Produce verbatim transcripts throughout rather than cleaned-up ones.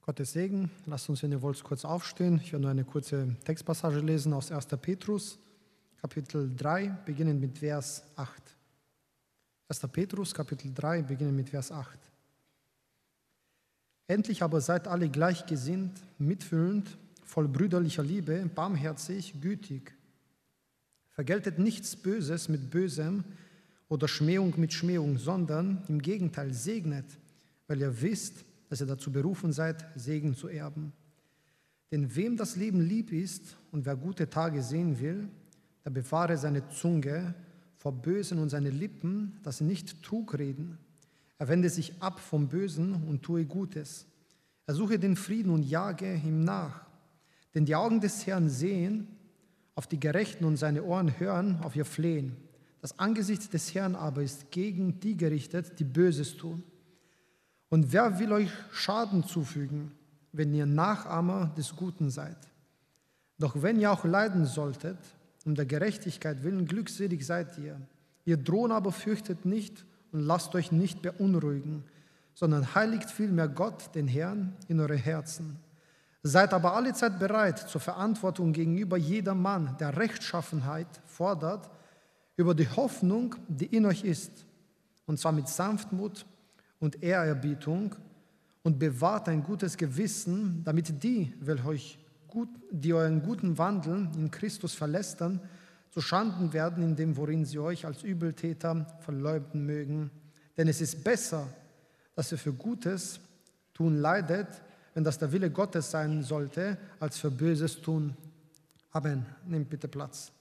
Gottes Segen. Lasst uns, wenn ihr wollt, kurz aufstehen. Ich werde nur eine kurze Textpassage lesen aus erster Petrus, Kapitel drei, beginnend mit Vers acht. erster Petrus, Kapitel drei, beginnend mit Vers acht. Endlich aber seid alle gleichgesinnt, mitfühlend, voll brüderlicher Liebe, barmherzig, gütig. Vergeltet nichts Böses mit Bösem oder Schmähung mit Schmähung, sondern im Gegenteil segnet, weil ihr wisst, dass ihr dazu berufen seid, Segen zu erben. Denn wem das Leben lieb ist und wer gute Tage sehen will, der bewahre seine Zunge vor Bösen und seine Lippen, dass sie nicht Trug reden. Er wende sich ab vom Bösen und tue Gutes. Er suche den Frieden und jage ihm nach. Denn die Augen des Herrn sehen auf die Gerechten und seine Ohren hören auf ihr Flehen. Das Angesicht des Herrn aber ist gegen die gerichtet, die Böses tun. Und wer will euch Schaden zufügen, wenn ihr Nachahmer des Guten seid? Doch wenn ihr auch leiden solltet, um der Gerechtigkeit willen, glückselig seid ihr. Ihr drohen aber fürchtet nicht und lasst euch nicht beunruhigen, sondern heiligt vielmehr Gott, den Herrn, in eure Herzen. Seid aber allezeit bereit zur Verantwortung gegenüber jedermann, der Rechtschaffenheit fordert, über die Hoffnung, die in euch ist, und zwar mit Sanftmut und Ehrerbietung, und bewahrt ein gutes Gewissen, damit die, welche euch gut, die euren guten Wandel in Christus verlästern, zu Schanden werden in dem, worin sie euch als Übeltäter verleumden mögen. Denn es ist besser, dass ihr für Gutes tun leidet, wenn das der Wille Gottes sein sollte, als für Böses tun. Amen. Nehmt bitte Platz.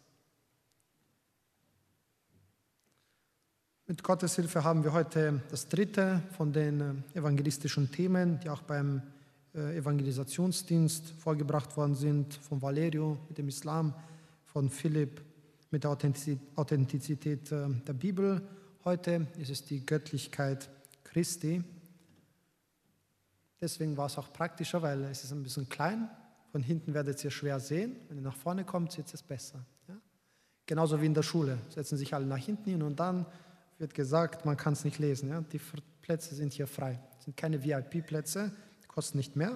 Mit Gottes Hilfe haben wir heute das dritte von den evangelistischen Themen, die auch beim Evangelisationsdienst vorgebracht worden sind, von Valerio mit dem Islam, von Philipp mit der Authentizität der Bibel. Heute ist es die Göttlichkeit Christi. Deswegen war es auch praktischer, weil es ist ein bisschen klein. Von hinten werdet ihr schwer sehen. Wenn ihr nach vorne kommt, seht ihr es besser. Ja? Genauso wie in der Schule. Setzen sich alle nach hinten hin und dann wird gesagt, man kann es nicht lesen. Ja? Die Plätze sind hier frei. Es sind keine V I P-Plätze, kosten nicht mehr.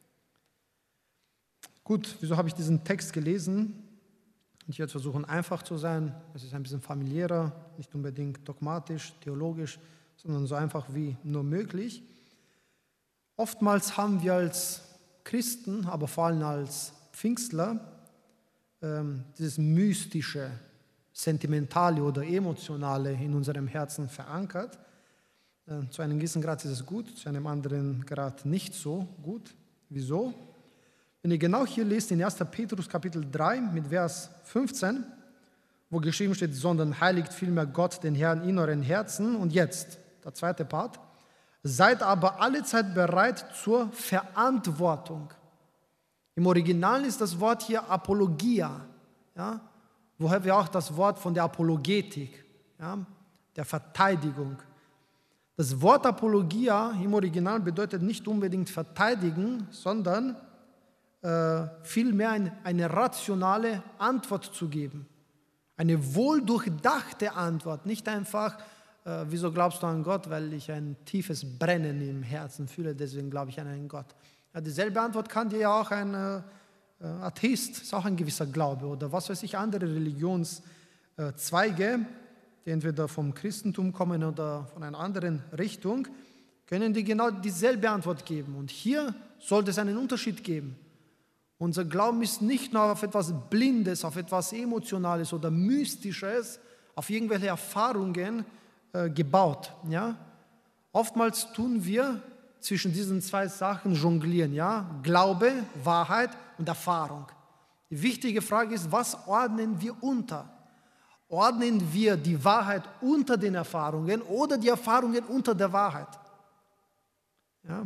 Gut, wieso habe ich diesen Text gelesen? Ich werde versuchen, einfach zu sein. Es ist ein bisschen familiärer, nicht unbedingt dogmatisch, theologisch, sondern so einfach wie nur möglich. Oftmals haben wir als Christen, aber vor allem als Pfingstler, ähm, dieses mystische, sentimentale oder emotionale in unserem Herzen verankert. Äh, zu einem gewissen Grad ist es gut, zu einem anderen Grad nicht so gut. Wieso? Wenn ihr genau hier lest in erster Petrus Kapitel drei mit Vers fünfzehn, wo geschrieben steht, sondern heiligt vielmehr Gott, den Herrn, in euren Herzen. Und jetzt, der zweite Part, seid aber allezeit bereit zur Verantwortung. Im Original ist das Wort hier Apologia, ja, woher wir auch das Wort von der Apologetik, ja, der Verteidigung. Das Wort Apologia im Original bedeutet nicht unbedingt verteidigen, sondern äh, vielmehr ein, eine rationale Antwort zu geben. Eine wohldurchdachte Antwort, nicht einfach, äh, wieso glaubst du an Gott? Weil ich ein tiefes Brennen im Herzen fühle, deswegen glaube ich an einen Gott. Ja, dieselbe Antwort kann dir ja auch ein äh, Atheist, ist auch ein gewisser Glaube, oder was weiß ich, andere Religionszweige, die entweder vom Christentum kommen oder von einer anderen Richtung, können dir genau dieselbe Antwort geben. Und hier sollte es einen Unterschied geben. Unser Glauben ist nicht nur auf etwas Blindes, auf etwas Emotionales oder Mystisches, auf irgendwelche Erfahrungen äh, gebaut. Ja? Oftmals tun wir zwischen diesen zwei Sachen jonglieren. Ja? Glaube, Wahrheit und Erfahrung. Die wichtige Frage ist, was ordnen wir unter? Ordnen wir die Wahrheit unter den Erfahrungen oder die Erfahrungen unter der Wahrheit? Ja?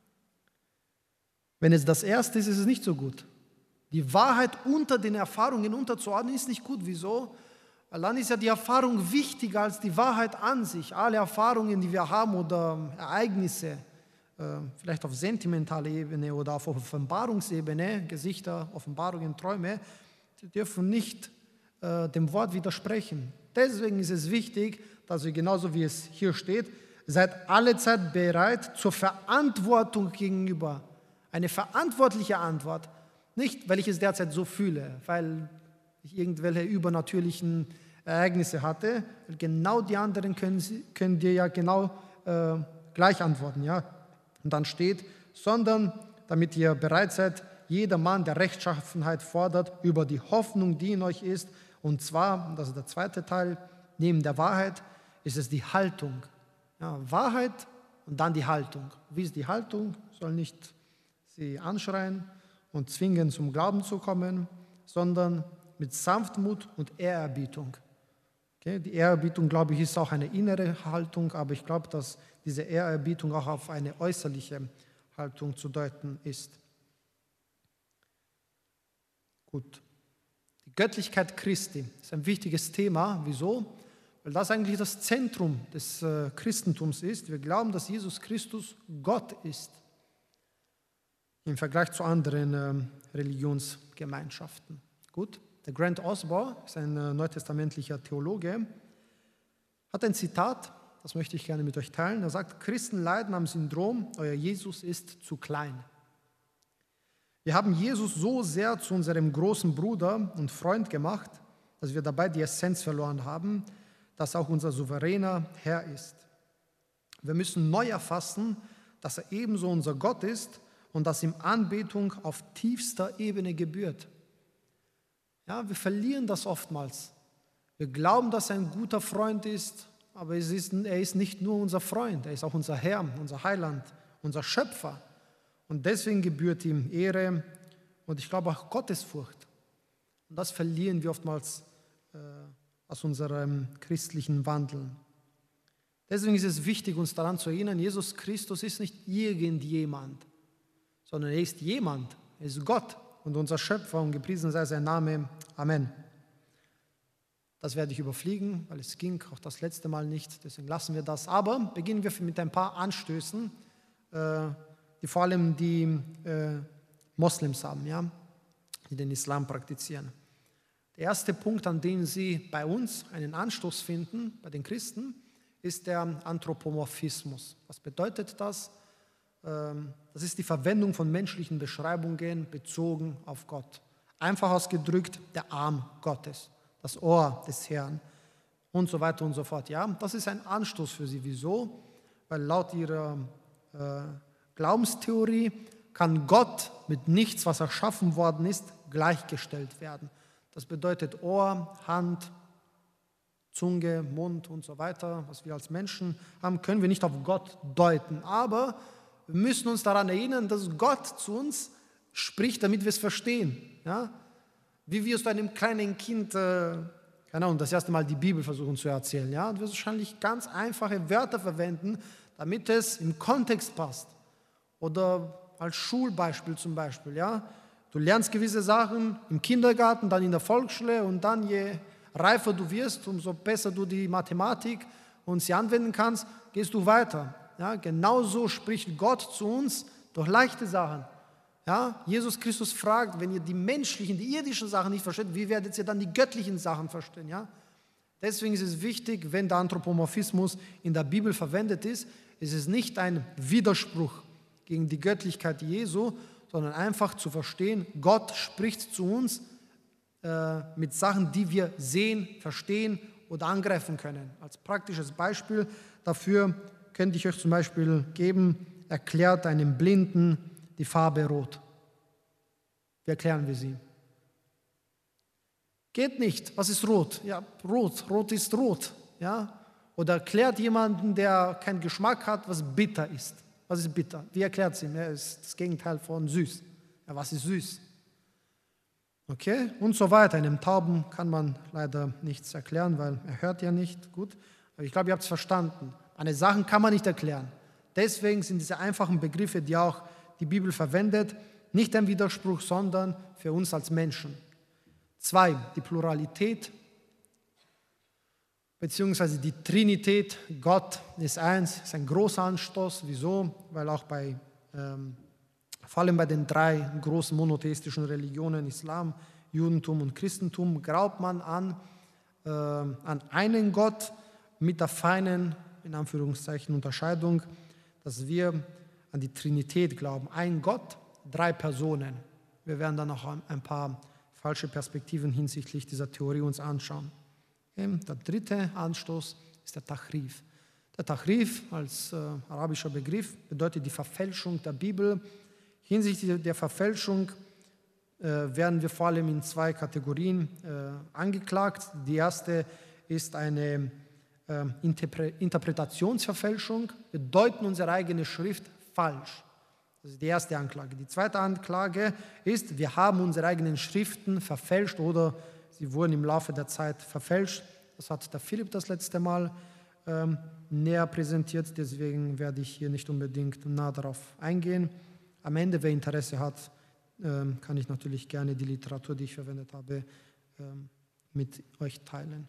Wenn es das Erste ist, ist es nicht so gut. Die Wahrheit unter den Erfahrungen unterzuordnen, ist nicht gut. Wieso? Weil dann ist ja die Erfahrung wichtiger als die Wahrheit an sich. Alle Erfahrungen, die wir haben oder Ereignisse, vielleicht auf sentimentaler Ebene oder auf Offenbarungsebene, Gesichter, Offenbarungen, Träume, die dürfen nicht äh, dem Wort widersprechen. Deswegen ist es wichtig, dass wir genauso wie es hier steht, seid allezeit bereit zur Verantwortung gegenüber Eine verantwortliche Antwort. Nicht, weil ich es derzeit so fühle, weil ich irgendwelche übernatürlichen Ereignisse hatte. Genau die anderen können, können dir ja genau äh, gleich antworten. Ja? Und dann steht, sondern damit ihr bereit seid, jeder Mann, der Rechtschaffenheit fordert, über die Hoffnung, die in euch ist. Und zwar, das ist der zweite Teil, neben der Wahrheit ist es die Haltung. Ja, Wahrheit und dann die Haltung. Wie ist die Haltung? Soll nicht sie anschreien und zwingen, zum Glauben zu kommen, sondern mit Sanftmut und Ehrerbietung. Okay? Die Ehrerbietung, glaube ich, ist auch eine innere Haltung, aber ich glaube, dass diese Ehrerbietung auch auf eine äußerliche Haltung zu deuten ist. Gut. Die Göttlichkeit Christi ist ein wichtiges Thema. Wieso? Weil das eigentlich das Zentrum des äh, Christentums ist. Wir glauben, dass Jesus Christus Gott ist. Im Vergleich zu anderen äh, Religionsgemeinschaften. Gut. Der Grant Osborne ist ein äh, neutestamentlicher Theologe, hat ein Zitat, das möchte ich gerne mit euch teilen. Er sagt, Christen leiden am Syndrom, euer Jesus ist zu klein. Wir haben Jesus so sehr zu unserem großen Bruder und Freund gemacht, dass wir dabei die Essenz verloren haben, dass auch unser souveräner Herr ist. Wir müssen neu erfassen, dass er ebenso unser Gott ist und dass ihm Anbetung auf tiefster Ebene gebührt. Ja, wir verlieren das oftmals. Wir glauben, dass er ein guter Freund ist, aber es ist, er ist nicht nur unser Freund, er ist auch unser Herr, unser Heiland, unser Schöpfer. Und deswegen gebührt ihm Ehre und ich glaube auch Gottesfurcht. Und das verlieren wir oftmals äh, aus unserem christlichen Wandel. Deswegen ist es wichtig, uns daran zu erinnern, Jesus Christus ist nicht irgendjemand, sondern er ist jemand, er ist Gott und unser Schöpfer und gepriesen sei sein Name. Amen. Das werde ich überfliegen, weil es ging auch das letzte Mal nicht, deswegen lassen wir das. Aber beginnen wir mit ein paar Anstößen, äh, die vor allem die äh, Moslems haben, ja, die den Islam praktizieren. Der erste Punkt, an dem sie bei uns einen Anstoß finden, bei den Christen, ist der Anthropomorphismus. Was bedeutet das? Ähm, das ist die Verwendung von menschlichen Beschreibungen bezogen auf Gott. Einfach ausgedrückt, der Arm Gottes, das Ohr des Herrn und so weiter und so fort. Ja, das ist ein Anstoß für sie. Wieso? Weil laut ihrer äh, Glaubenstheorie kann Gott mit nichts, was erschaffen worden ist, gleichgestellt werden. Das bedeutet Ohr, Hand, Zunge, Mund und so weiter, was wir als Menschen haben, können wir nicht auf Gott deuten. Aber wir müssen uns daran erinnern, dass Gott zu uns spricht, damit wir es verstehen. Ja? Wie wirst du einem kleinen Kind, äh, keine Ahnung, das erste Mal die Bibel versuchen zu erzählen. Ja? Du wirst wahrscheinlich ganz einfache Wörter verwenden, damit es im Kontext passt. Oder als Schulbeispiel zum Beispiel, ja. Du lernst gewisse Sachen im Kindergarten, dann in der Volksschule und dann je reifer du wirst, umso besser du die Mathematik und sie anwenden kannst, gehst du weiter. Ja. Genauso spricht Gott zu uns durch leichte Sachen. Ja. Jesus Christus fragt, wenn ihr die menschlichen, die irdischen Sachen nicht versteht, wie werdet ihr dann die göttlichen Sachen verstehen? Ja. Deswegen ist es wichtig, wenn der Anthropomorphismus in der Bibel verwendet ist, ist es nicht ein Widerspruch gegen die Göttlichkeit Jesu, sondern einfach zu verstehen, Gott spricht zu uns äh, mit Sachen, die wir sehen, verstehen oder angreifen können. Als praktisches Beispiel dafür könnte ich euch zum Beispiel geben, erklärt einem Blinden die Farbe Rot. Wie erklären wir sie? Geht nicht. Was ist Rot? Ja, Rot. Rot ist Rot. Ja? Oder erklärt jemanden, der keinen Geschmack hat, was bitter ist. Was ist bitter? Wie erklärt sie? Ja, ist das Gegenteil von süß. Ja, was ist süß? Okay, und so weiter. Einem Tauben kann man leider nichts erklären, weil er hört ja nicht. Gut, aber ich glaube, ihr habt es verstanden. Eine Sache kann man nicht erklären. Deswegen sind diese einfachen Begriffe, die auch die Bibel verwendet, nicht ein Widerspruch, sondern für uns als Menschen. Zwei, die Pluralität beziehungsweise die Trinität, Gott ist eins, ist ein großer Anstoß. Wieso? Weil auch bei, ähm, vor allem bei den drei großen monotheistischen Religionen, Islam, Judentum und Christentum, glaubt man an, äh, an einen Gott mit der feinen, in Anführungszeichen, Unterscheidung, dass wir an die Trinität glauben. Ein Gott, drei Personen. Wir werden dann noch ein paar falsche Perspektiven hinsichtlich dieser Theorie uns anschauen. Der dritte Anstoß ist der Tahrif. Der Tahrif als äh, arabischer Begriff bedeutet die Verfälschung der Bibel. Hinsichtlich der Verfälschung äh, werden wir vor allem in zwei Kategorien äh, angeklagt. Die erste ist eine äh, Interpre- Interpretationsverfälschung. Wir deuten unsere eigene Schrift falsch. Das ist die erste Anklage. Die zweite Anklage ist, wir haben unsere eigenen Schriften verfälscht oder sie wurden im Laufe der Zeit verfälscht. Das hat der Philipp das letzte Mal ähm, näher präsentiert, deswegen werde ich hier nicht unbedingt nah darauf eingehen. Am Ende, wer Interesse hat, ähm, kann ich natürlich gerne die Literatur, die ich verwendet habe, ähm, mit euch teilen.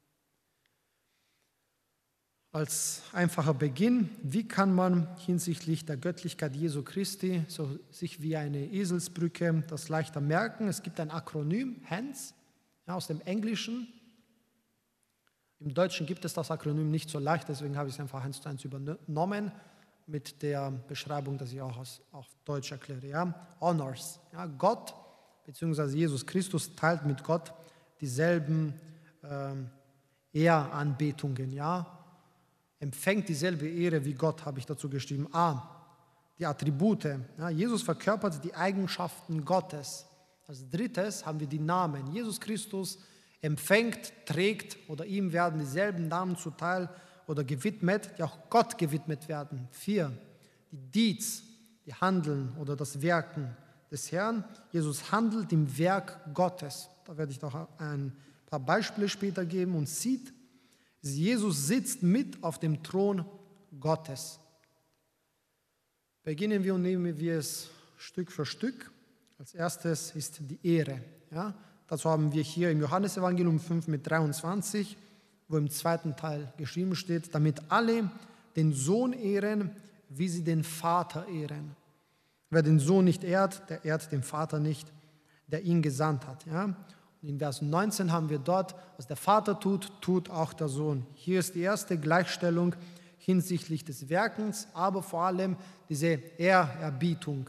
Als einfacher Beginn, wie kann man hinsichtlich der Göttlichkeit Jesu Christi so sich wie eine Eselsbrücke das leichter merken? Es gibt ein Akronym, H A N S, ja, aus dem Englischen. Im Deutschen gibt es das Akronym nicht so leicht, deswegen habe ich es einfach eins zu eins übernommen mit der Beschreibung, dass ich auch auf Deutsch erkläre. Ja? Honors. Ja, Gott bzw. Jesus Christus teilt mit Gott dieselben ähm, Ehranbetungen. Ja? Empfängt dieselbe Ehre wie Gott, habe ich dazu geschrieben. A. Die Attribute. Ja? Jesus verkörpert die Eigenschaften Gottes. Als drittes haben wir die Namen. Jesus Christus empfängt, trägt oder ihm werden dieselben Namen zuteil oder gewidmet, die auch Gott gewidmet werden. Vier, die Deeds, die Handeln oder das Werken des Herrn. Jesus handelt im Werk Gottes. Da werde ich noch ein paar Beispiele später geben und sieht, Jesus sitzt mit auf dem Thron Gottes. Beginnen wir und nehmen wir es Stück für Stück. Als erstes ist die Ehre. Ja? Dazu haben wir hier im Johannesevangelium fünf mit dreiundzwanzig, wo im zweiten Teil geschrieben steht, damit alle den Sohn ehren, wie sie den Vater ehren. Wer den Sohn nicht ehrt, der ehrt den Vater nicht, der ihn gesandt hat. Ja? Und in Vers neunzehn haben wir dort, was der Vater tut, tut auch der Sohn. Hier ist die erste Gleichstellung hinsichtlich des Werkens, aber vor allem diese Ehrerbietung.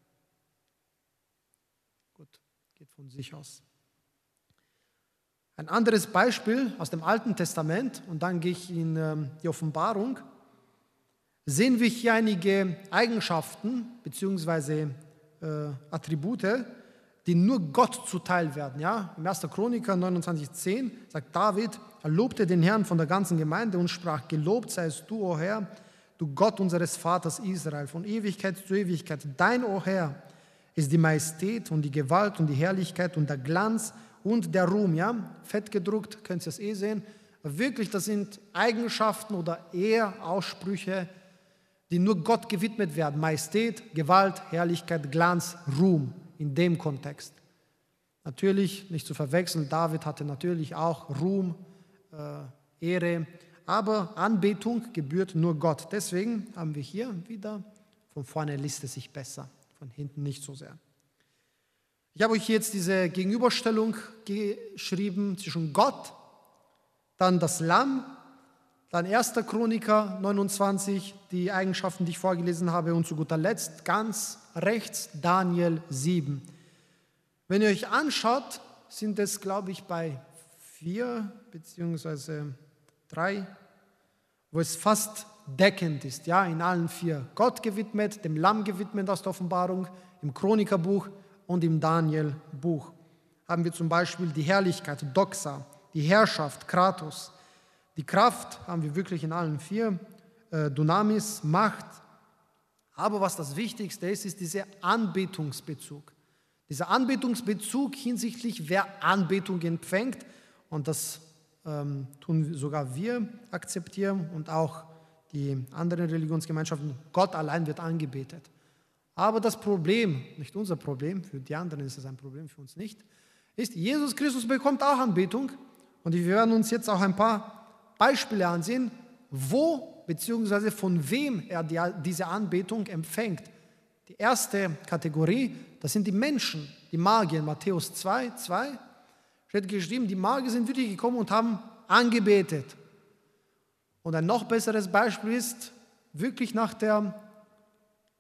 Gut, geht von sich aus. Ein anderes Beispiel aus dem Alten Testament, und dann gehe ich in ähm, die Offenbarung, sehen wir hier einige Eigenschaften bzw. Äh, Attribute, die nur Gott zuteil werden. Ja? Im ersten Chroniker neunundzwanzig zehn sagt David, er lobte den Herrn von der ganzen Gemeinde und sprach, gelobt seist du, o Herr, du Gott unseres Vaters Israel, von Ewigkeit zu Ewigkeit. Dein, o Herr, ist die Majestät und die Gewalt und die Herrlichkeit und der Glanz und der Ruhm, ja, fett gedruckt, könnt ihr es eh sehen. Wirklich, das sind Eigenschaften oder Ehraussprüche, die nur Gott gewidmet werden. Majestät, Gewalt, Herrlichkeit, Glanz, Ruhm in dem Kontext. Natürlich, nicht zu verwechseln, David hatte natürlich auch Ruhm, äh, Ehre, aber Anbetung gebührt nur Gott. Deswegen haben wir hier wieder, von vorne liest es sich besser, von hinten nicht so sehr. Ich habe euch jetzt diese Gegenüberstellung geschrieben zwischen Gott, dann das Lamm, dann erster Chroniker neunundzwanzig, die Eigenschaften, die ich vorgelesen habe, und zu guter Letzt ganz rechts Daniel sieben. Wenn ihr euch anschaut, sind es, glaube ich, bei vier beziehungsweise drei, wo es fast deckend ist, ja, in allen vier. Gott gewidmet, dem Lamm gewidmet aus der Offenbarung, im Chronikerbuch und im Daniel-Buch. Haben wir zum Beispiel die Herrlichkeit, Doxa, die Herrschaft, Kratos. Die Kraft haben wir wirklich in allen vier, äh, Dunamis, Macht. Aber was das Wichtigste ist, ist dieser Anbetungsbezug. Dieser Anbetungsbezug hinsichtlich, wer Anbetung empfängt. Und das ähm, tun sogar wir akzeptieren und auch die anderen Religionsgemeinschaften. Gott allein wird angebetet. Aber das Problem, nicht unser Problem, für die anderen ist es ein Problem, für uns nicht, ist, Jesus Christus bekommt auch Anbetung. Und wir werden uns jetzt auch ein paar Beispiele ansehen, wo bzw. von wem er die, diese Anbetung empfängt. Die erste Kategorie, das sind die Menschen, die Magier. Matthäus zwei, zwei steht geschrieben, die Magier sind wirklich gekommen und haben angebetet. Und ein noch besseres Beispiel ist, wirklich nach der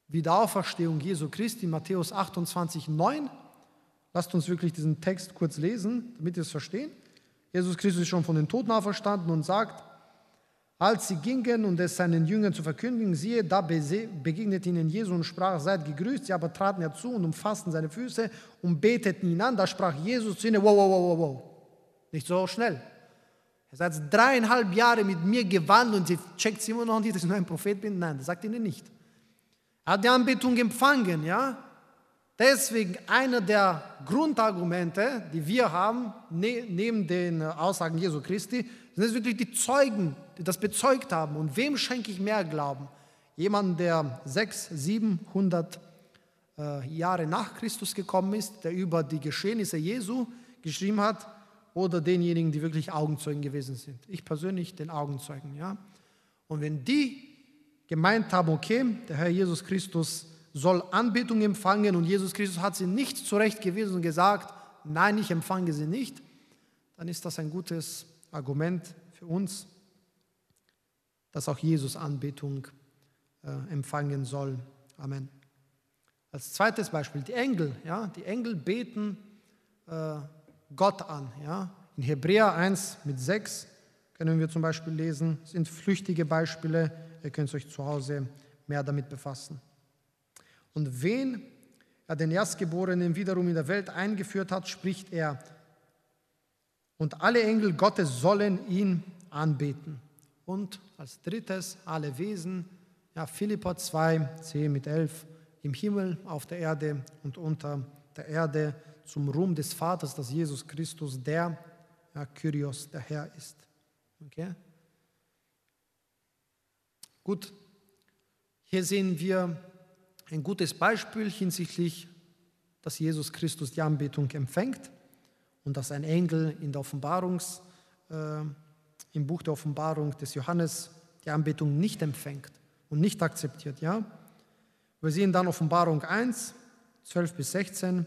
Wiederauferstehung Jesu Christi, Matthäus achtundzwanzig, neun. Lasst uns wirklich diesen Text kurz lesen, damit ihr es verstehen. Jesus Christus ist schon von den Toten auferstanden und sagt, als sie gingen und es seinen Jüngern zu verkündigen, siehe, da begegnete ihnen Jesus und sprach, seid gegrüßt. Sie aber traten herzu und umfassten seine Füße und beteten ihn an. Da sprach Jesus zu ihnen, wow, wow, wow, wow, nicht so schnell. Ihr seid dreieinhalb Jahre mit mir gewandelt und ihr checkt immer noch nicht, dass ich nur ein Prophet bin. Nein, das sagt ihnen nicht. Er hat die Anbetung empfangen, ja. Deswegen einer der Grundargumente, die wir haben, ne, neben den Aussagen Jesu Christi, sind es wirklich die Zeugen, die das bezeugt haben. Und wem schenke ich mehr Glauben? Jemand, der sechshundert, siebenhundert äh, Jahre nach Christus gekommen ist, der über die Geschehnisse Jesu geschrieben hat, oder denjenigen, die wirklich Augenzeugen gewesen sind? Ich persönlich den Augenzeugen, ja. Und wenn die gemeint haben, okay, der Herr Jesus Christus soll Anbetung empfangen und Jesus Christus hat sie nicht zurechtgewiesen und gesagt, nein, ich empfange sie nicht, dann ist das ein gutes Argument für uns, dass auch Jesus Anbetung äh, empfangen soll. Amen. Als zweites Beispiel, die Engel. Ja, die Engel beten äh, Gott an. Ja. In Hebräer eins mit sechs können wir zum Beispiel lesen, das sind flüchtige Beispiele, ihr könnt euch zu Hause mehr damit befassen. Und wen er den Erstgeborenen wiederum in der Welt eingeführt hat, spricht er, und alle Engel Gottes sollen ihn anbeten. Und als drittes, alle Wesen, ja, Philipper zwei, zehn mit elf, im Himmel, auf der Erde und unter der Erde, zum Ruhm des Vaters, dass Jesus Christus der, ja, Kyrios, der Herr ist. Okay? Gut, hier sehen wir ein gutes Beispiel hinsichtlich, dass Jesus Christus die Anbetung empfängt und dass ein Engel in der Offenbarungs, äh, im Buch der Offenbarung des Johannes die Anbetung nicht empfängt und nicht akzeptiert. Ja? Wir sehen dann Offenbarung eins, zwölf bis sechzehn,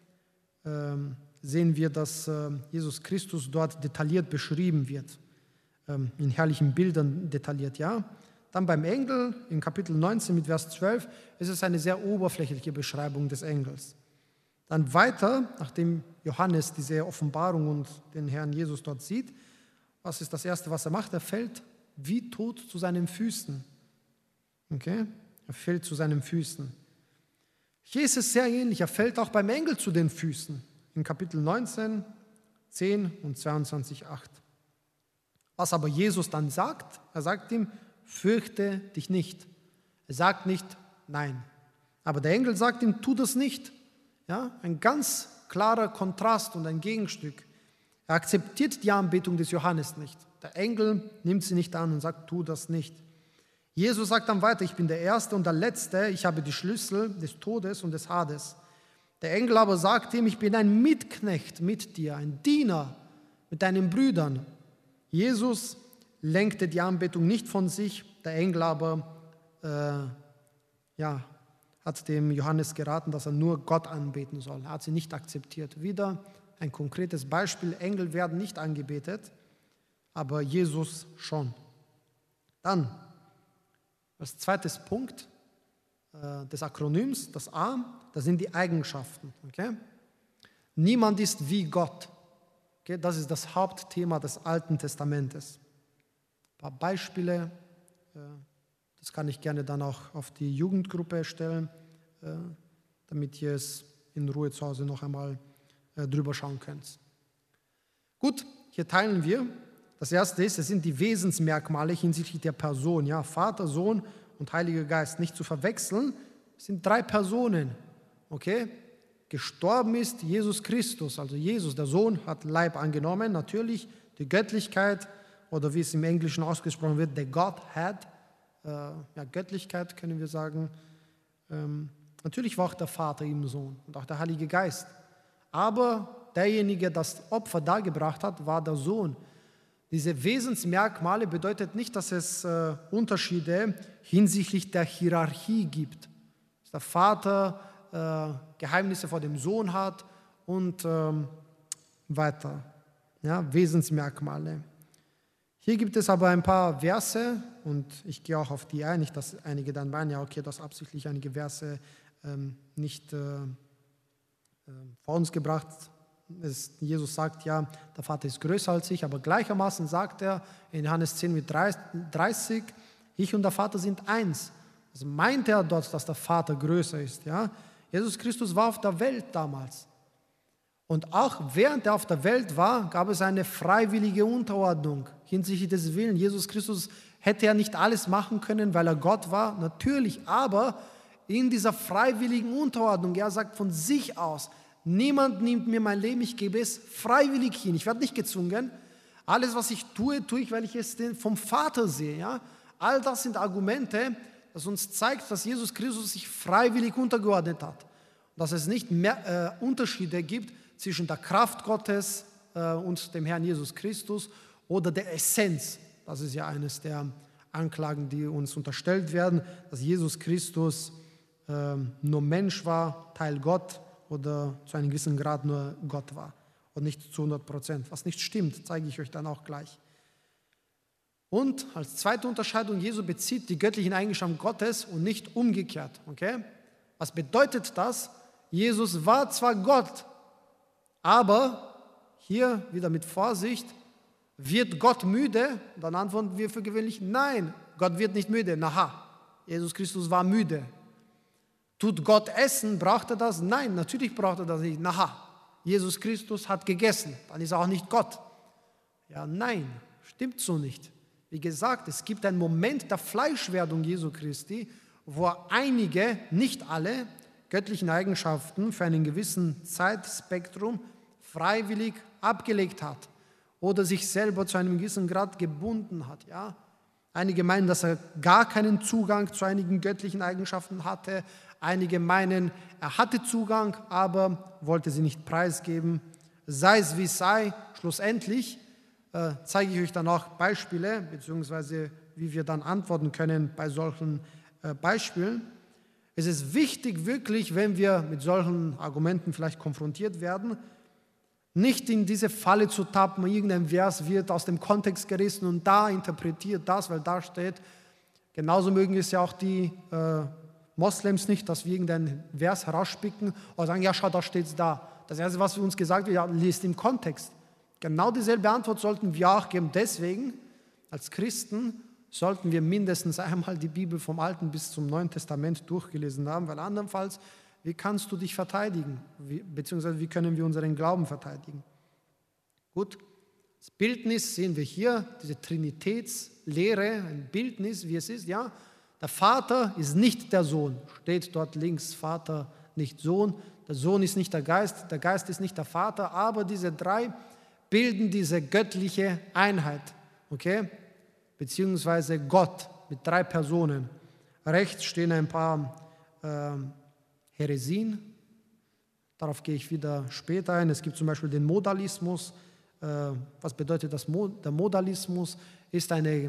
äh, sehen wir, dass äh, Jesus Christus dort detailliert beschrieben wird, äh, in herrlichen Bildern detailliert, ja. Dann beim Engel, in Kapitel neunzehn mit Vers zwölf, ist es eine sehr oberflächliche Beschreibung des Engels. Dann weiter, nachdem Johannes diese Offenbarung und den Herrn Jesus dort sieht, was ist das Erste, was er macht? Er fällt wie tot zu seinen Füßen. Okay? Er fällt zu seinen Füßen. Hier ist es sehr ähnlich. Er fällt auch beim Engel zu den Füßen. In Kapitel neunzehn, zehn und zweiundzwanzig, acht. Was aber Jesus dann sagt, er sagt ihm, fürchte dich nicht. Er sagt nicht, nein. Aber der Engel sagt ihm, tu das nicht. Ja, ein ganz klarer Kontrast und ein Gegenstück. Er akzeptiert die Anbetung des Johannes nicht. Der Engel nimmt sie nicht an und sagt, tu das nicht. Jesus sagt dann weiter, ich bin der Erste und der Letzte, ich habe die Schlüssel des Todes und des Hades. Der Engel aber sagt ihm, ich bin ein Mitknecht mit dir, ein Diener mit deinen Brüdern. Jesus lenkte die Anbetung nicht von sich, der Engel aber äh, ja, hat dem Johannes geraten, dass er nur Gott anbeten soll. Er hat sie nicht akzeptiert. Wieder ein konkretes Beispiel, Engel werden nicht angebetet, aber Jesus schon. Dann, als zweites Punkt äh, des Akronyms, das A, das sind die Eigenschaften. Okay? Niemand ist wie Gott. Okay? Das ist das Hauptthema des Alten Testamentes. Ein paar Beispiele, das kann ich gerne dann auch auf die Jugendgruppe stellen, damit ihr es in Ruhe zu Hause noch einmal drüber schauen könnt. Gut, hier teilen wir. Das erste ist, es sind die Wesensmerkmale hinsichtlich der Person. Ja, Vater, Sohn und Heiliger Geist. Nicht zu verwechseln, es sind drei Personen. Okay? Gestorben ist Jesus Christus, also Jesus, der Sohn, hat Leib angenommen. Natürlich die Göttlichkeit, oder wie es im Englischen ausgesprochen wird, the Godhead, äh, ja, Göttlichkeit können wir sagen. Ähm, natürlich war auch der Vater im Sohn und auch der Heilige Geist. Aber derjenige, der das Opfer dargebracht hat, war der Sohn. Diese Wesensmerkmale bedeutet nicht, dass es äh, Unterschiede hinsichtlich der Hierarchie gibt. Dass der Vater äh, Geheimnisse vor dem Sohn hat und ähm, weiter. Ja, Wesensmerkmale. Hier gibt es aber ein paar Verse und ich gehe auch auf die ein, nicht, dass einige dann meinen, ja okay, dass absichtlich einige Verse ähm, nicht äh, äh, vor uns gebracht. Es, Jesus sagt ja, der Vater ist größer als ich, aber gleichermaßen sagt er in Johannes zehn mit dreißig, ich und der Vater sind eins. Also meint er dort, dass der Vater größer ist. Ja? Jesus Christus war auf der Welt damals. Und auch während er auf der Welt war, gab es eine freiwillige Unterordnung hinsichtlich des Willens. Jesus Christus hätte ja nicht alles machen können, weil er Gott war, natürlich, aber in dieser freiwilligen Unterordnung, er sagt von sich aus, niemand nimmt mir mein Leben, ich gebe es freiwillig hin, ich werde nicht gezwungen. Alles, was ich tue, tue ich, weil ich es vom Vater sehe. Ja? All das sind Argumente, das uns zeigt, dass Jesus Christus sich freiwillig untergeordnet hat. Dass es nicht mehr äh, Unterschiede gibt zwischen der Kraft Gottes äh, und dem Herrn Jesus Christus oder der Essenz. Das ist ja eines der Anklagen, die uns unterstellt werden, dass Jesus Christus äh, nur Mensch war, Teil Gott oder zu einem gewissen Grad nur Gott war und nicht zu hundert Prozent. Was nicht stimmt, zeige ich euch dann auch gleich. Und als zweite Unterscheidung, Jesu bezieht die göttlichen Eigenschaften Gottes und nicht umgekehrt. Okay? Was bedeutet das? Jesus war zwar Gott, aber hier wieder mit Vorsicht, wird Gott müde? Dann antworten wir für gewöhnlich, nein, Gott wird nicht müde. Naha, Jesus Christus war müde. Tut Gott essen? Braucht er das? Nein, natürlich braucht er das nicht. Naha, Jesus Christus hat gegessen, dann ist er auch nicht Gott. Ja, nein, stimmt so nicht. Wie gesagt, es gibt einen Moment der Fleischwerdung Jesu Christi, wo er einige, nicht alle, göttlichen Eigenschaften für einen gewissen Zeitspektrum freiwillig abgelegt hat oder sich selber zu einem gewissen Grad gebunden hat. Ja? Einige meinen, dass er gar keinen Zugang zu einigen göttlichen Eigenschaften hatte. Einige meinen, er hatte Zugang, aber wollte sie nicht preisgeben. Sei es wie es sei, schlussendlich äh, zeige ich euch dann auch Beispiele, beziehungsweise wie wir dann antworten können bei solchen äh, Beispielen. Es ist wichtig wirklich, wenn wir mit solchen Argumenten vielleicht konfrontiert werden, nicht in diese Falle zu tappen, irgendein Vers wird aus dem Kontext gerissen und da interpretiert das, weil da steht. Genauso mögen es ja auch die äh, Moslems nicht, dass wir irgendeinen Vers herauspicken und sagen, ja schau, da steht es da. Das Erste, was für uns gesagt wird, ja, liest im Kontext. Genau dieselbe Antwort sollten wir auch geben. Deswegen, als Christen, sollten wir mindestens einmal die Bibel vom Alten bis zum Neuen Testament durchgelesen haben, weil andernfalls, wie kannst du dich verteidigen? Wie, beziehungsweise wie können wir unseren Glauben verteidigen? Gut, das Bildnis sehen wir hier, diese Trinitätslehre, ein Bildnis, wie es ist, ja. Der Vater ist nicht der Sohn, steht dort links, Vater, nicht Sohn. Der Sohn ist nicht der Geist, der Geist ist nicht der Vater, aber diese drei bilden diese göttliche Einheit, okay? Beziehungsweise Gott mit drei Personen. Rechts stehen ein paar äh, Häresien, darauf gehe ich wieder später ein. Es gibt zum Beispiel den Modalismus. Äh, was bedeutet das? Mo- der Modalismus ist ein äh,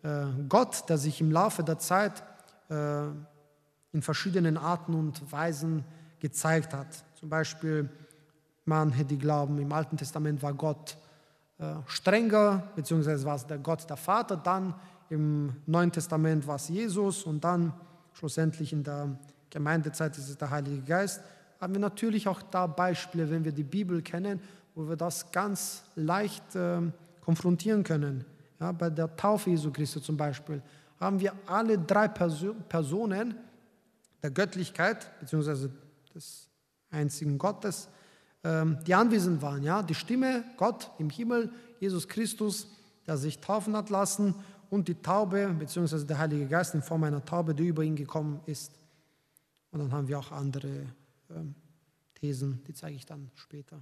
Gott, der sich im Laufe der Zeit äh, in verschiedenen Arten und Weisen gezeigt hat. Zum Beispiel, man hätte glauben, im Alten Testament war Gott äh, strenger, beziehungsweise war es der Gott der Vater, dann im Neuen Testament war es Jesus und dann schlussendlich in der Gemeindezeit ist es der Heilige Geist. Haben wir natürlich auch da Beispiele, wenn wir die Bibel kennen, wo wir das ganz leicht äh, konfrontieren können. Ja, bei der Taufe Jesu Christi zum Beispiel haben wir alle drei Perso- Personen der Göttlichkeit, beziehungsweise des einzigen Gottes, ähm, die anwesend waren. Ja? Die Stimme, Gott im Himmel, Jesus Christus, der sich taufen hat lassen und die Taube, beziehungsweise der Heilige Geist in Form einer Taube, die über ihn gekommen ist. Und dann haben wir auch andere ähm, Thesen, die zeige ich dann später.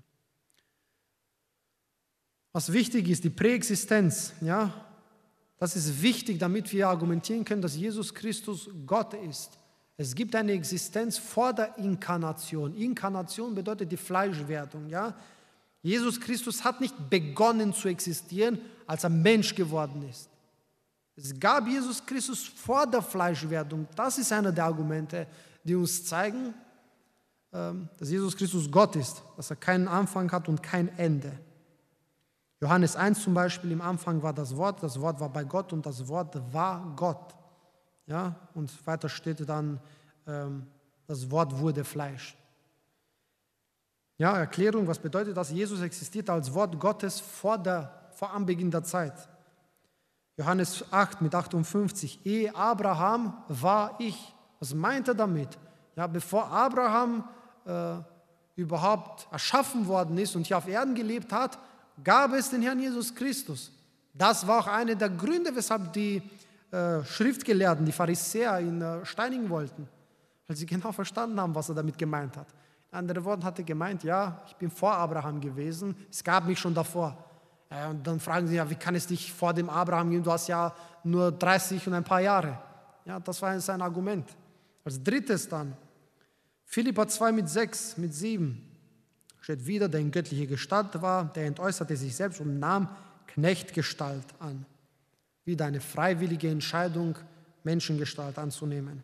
Was wichtig ist, die Präexistenz, ja, das ist wichtig, damit wir argumentieren können, dass Jesus Christus Gott ist. Es gibt eine Existenz vor der Inkarnation. Inkarnation bedeutet die Fleischwerdung, ja. Jesus Christus hat nicht begonnen zu existieren, als er Mensch geworden ist. Es gab Jesus Christus vor der Fleischwerdung. Das ist einer der Argumente, die uns zeigen, dass Jesus Christus Gott ist, dass er keinen Anfang hat und kein Ende. Johannes eins zum Beispiel, im Anfang war das Wort, das Wort war bei Gott und das Wort war Gott. Ja, und weiter steht dann, ähm, das Wort wurde Fleisch. Ja, Erklärung, was bedeutet das? Jesus existiert als Wort Gottes vor, der, vor Anbeginn der Zeit. Johannes acht mit achtundfünfzig, ehe Abraham war ich. Was meint er damit? Ja, bevor Abraham äh, überhaupt erschaffen worden ist und hier auf Erden gelebt hat, gab es den Herrn Jesus Christus. Das war auch einer der Gründe, weshalb die äh, Schriftgelehrten, die Pharisäer ihn äh, steinigen wollten, weil sie genau verstanden haben, was er damit gemeint hat. In anderen Worten hat er gemeint, ja, ich bin vor Abraham gewesen, es gab mich schon davor. Äh, und dann fragen sie, ja, wie kann es dich vor dem Abraham geben, du hast ja nur dreißig und ein paar Jahre. Ja, das war sein Argument. Als drittes dann, Philipper zwei mit sechs, mit sieben, steht wieder, der in göttlicher Gestalt war, der entäußerte sich selbst und nahm Knechtgestalt an. Wieder eine freiwillige Entscheidung, Menschengestalt anzunehmen.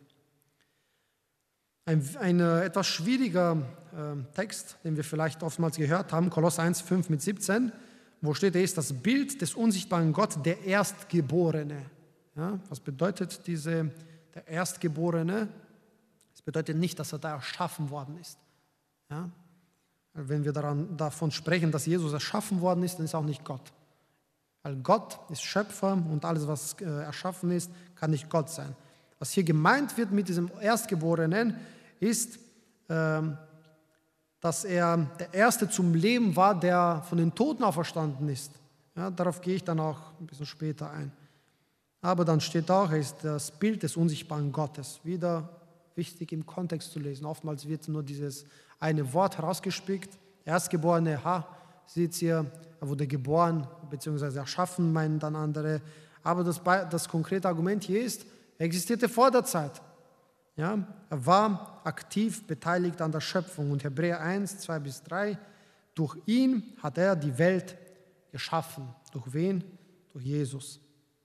Ein, ein äh, etwas schwieriger äh, Text, den wir vielleicht oftmals gehört haben, Kolosser eins, fünf mit siebzehn, wo steht, er ist das Bild des unsichtbaren Gott, der Erstgeborene. Ja, was bedeutet diese, der Erstgeborene? Das bedeutet nicht, dass er da erschaffen worden ist. Ja? Wenn wir daran, davon sprechen, dass Jesus erschaffen worden ist, dann ist er auch nicht Gott. Weil Gott ist Schöpfer und alles, was äh, erschaffen ist, kann nicht Gott sein. Was hier gemeint wird mit diesem Erstgeborenen, ist, äh, dass er der Erste zum Leben war, der von den Toten auferstanden ist. Ja, darauf gehe ich dann auch ein bisschen später ein. Aber dann steht auch, er ist das Bild des unsichtbaren Gottes. Wieder wichtig im Kontext zu lesen. Oftmals wird nur dieses eine Wort herausgespickt. Erstgeborene, ha, seht ihr, er wurde geboren bzw. erschaffen, meinen dann andere. Aber das, das konkrete Argument hier ist, er existierte vor der Zeit. Ja, er war aktiv beteiligt an der Schöpfung. Und Hebräer eins, zwei bis drei, durch ihn hat er die Welt geschaffen. Durch wen? Durch Jesus.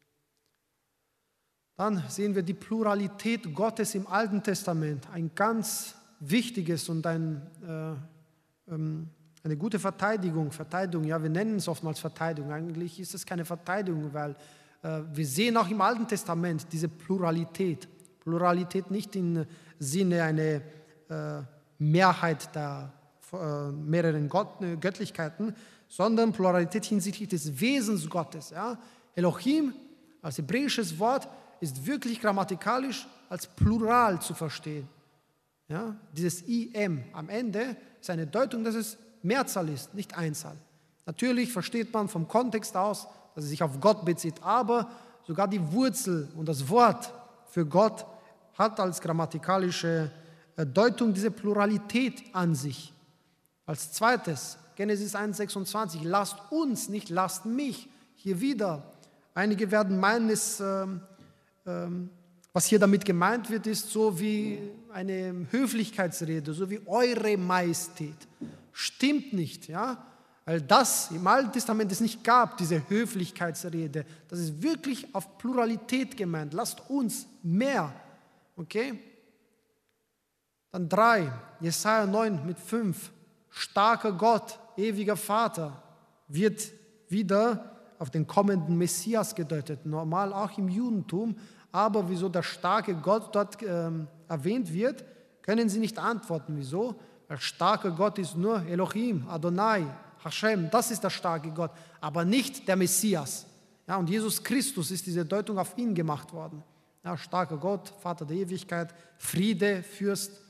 Dann sehen wir die Pluralität Gottes im Alten Testament. Ein ganz wichtiges und ein, äh, ähm, eine gute Verteidigung. Verteidigung, ja, wir nennen es oftmals Verteidigung. Eigentlich ist es keine Verteidigung, weil äh, wir sehen auch im Alten Testament diese Pluralität. Pluralität nicht im Sinne einer äh, Mehrheit der äh, mehreren Gott, äh, Göttlichkeiten, sondern Pluralität hinsichtlich des Wesens Gottes. Ja? Elohim als hebräisches Wort ist wirklich grammatikalisch als Plural zu verstehen. Ja? Dieses I M am Ende ist eine Deutung, dass es Mehrzahl ist, nicht Einzahl. Natürlich versteht man vom Kontext aus, dass es sich auf Gott bezieht, aber sogar die Wurzel und das Wort für Gott hat als grammatikalische Deutung diese Pluralität an sich. Als zweites, Genesis eins, sechsundzwanzig, lasst uns, nicht lasst mich, hier wieder. Einige werden meinen, es, ähm, ähm, was hier damit gemeint wird, ist so wie eine Höflichkeitsrede, so wie eure Majestät. Stimmt nicht, ja? Weil das im Alten Testament es nicht gab, diese Höflichkeitsrede. Das ist wirklich auf Pluralität gemeint. Lasst uns mehr, okay? Dann drei, Jesaja neun mit fünf. Starker Gott, ewiger Vater, wird wieder auf den kommenden Messias gedeutet. Normal auch im Judentum, aber wieso der starke Gott dort ähm, erwähnt wird, können sie nicht antworten. Wieso? Weil starker Gott ist nur Elohim, Adonai, Hashem, das ist der starke Gott, aber nicht der Messias. Ja, und Jesus Christus ist diese Deutung auf ihn gemacht worden. Ja, starker Gott, Vater der Ewigkeit, Friede, Fürst.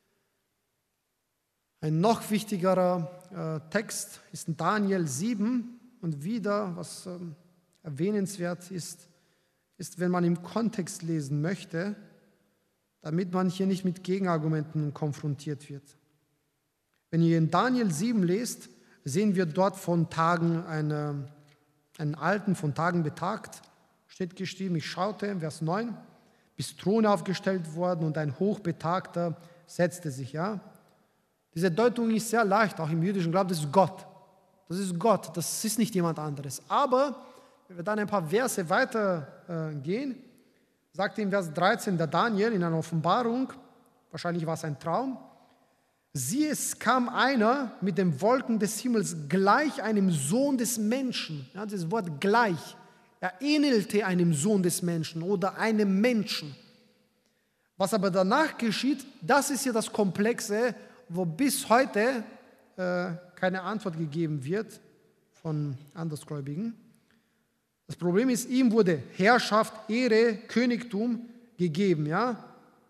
Ein noch wichtigerer äh, Text ist in Daniel sieben und wieder, was ähm, erwähnenswert ist, ist, wenn man im Kontext lesen möchte, damit man hier nicht mit Gegenargumenten konfrontiert wird. Wenn ihr in Daniel sieben lest, sehen wir dort von Tagen eine, einen Alten von Tagen betagt, steht geschrieben, ich schaute, Vers neun, bis Throne aufgestellt worden und ein Hochbetagter setzte sich, ja. Diese Deutung ist sehr leicht, auch im jüdischen Glauben, das ist Gott. Das ist Gott, das ist nicht jemand anderes. Aber, wenn wir dann ein paar Verse weiter äh, gehen, sagt in Vers dreizehn der Daniel in einer Offenbarung, wahrscheinlich war es ein Traum, Siehe, es kam einer mit den Wolken des Himmels gleich einem Sohn des Menschen. Ja, das Wort gleich. Er ähnelte einem Sohn des Menschen oder einem Menschen. Was aber danach geschieht, das ist ja das Komplexe, wo bis heute äh, keine Antwort gegeben wird von Andersgläubigen. Das Problem ist, ihm wurde Herrschaft, Ehre, Königtum gegeben, ja.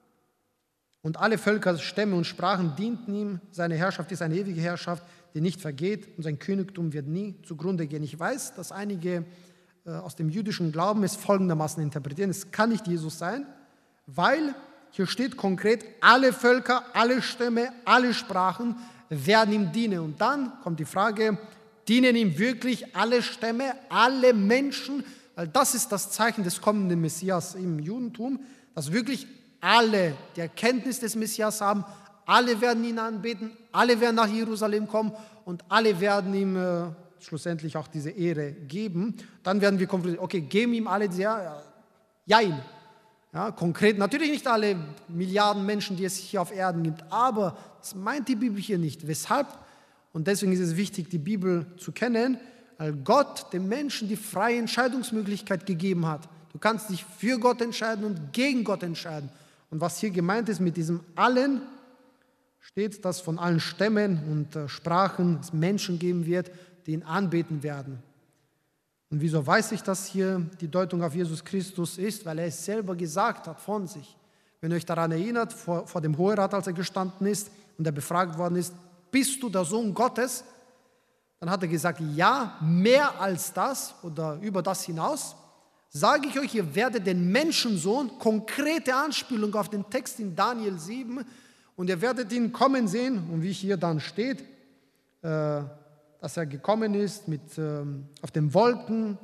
Und alle Völker, Stämme und Sprachen dienten ihm. Seine Herrschaft ist eine ewige Herrschaft, die nicht vergeht, und sein Königtum wird nie zugrunde gehen. Ich weiß, dass einige äh, aus dem jüdischen Glauben es folgendermaßen interpretieren: Es kann nicht Jesus sein, weil hier steht konkret, alle Völker, alle Stämme, alle Sprachen werden ihm dienen. Und dann kommt die Frage, dienen ihm wirklich alle Stämme, alle Menschen? Weil das ist das Zeichen des kommenden Messias im Judentum, dass wirklich alle die Erkenntnis des Messias haben, alle werden ihn anbeten, alle werden nach Jerusalem kommen und alle werden ihm äh, schlussendlich auch diese Ehre geben. Dann werden wir konfrontiert, okay, geben ihm alle diese Ehre? Jein. Ja, konkret natürlich nicht alle Milliarden Menschen, die es hier auf Erden gibt, aber das meint die Bibel hier nicht. Weshalb? Und deswegen ist es wichtig, die Bibel zu kennen, weil Gott dem Menschen die freie Entscheidungsmöglichkeit gegeben hat. Du kannst dich für Gott entscheiden und gegen Gott entscheiden. Und was hier gemeint ist mit diesem allen, steht, dass von allen Stämmen und äh, Sprachen es Menschen geben wird, die ihn anbeten werden. Und wieso weiß ich, dass hier die Deutung auf Jesus Christus ist? Weil er es selber gesagt hat von sich. Wenn ihr euch daran erinnert, vor, vor dem Hoherat, als er gestanden ist und er befragt worden ist, bist du der Sohn Gottes? Dann hat er gesagt, ja, mehr als das oder über das hinaus. Sage ich euch, ihr werdet den Menschensohn, konkrete Anspielung auf den Text in Daniel sieben, und ihr werdet ihn kommen sehen, und wie hier dann steht, äh, dass er gekommen ist mit, ähm, auf den Wolken,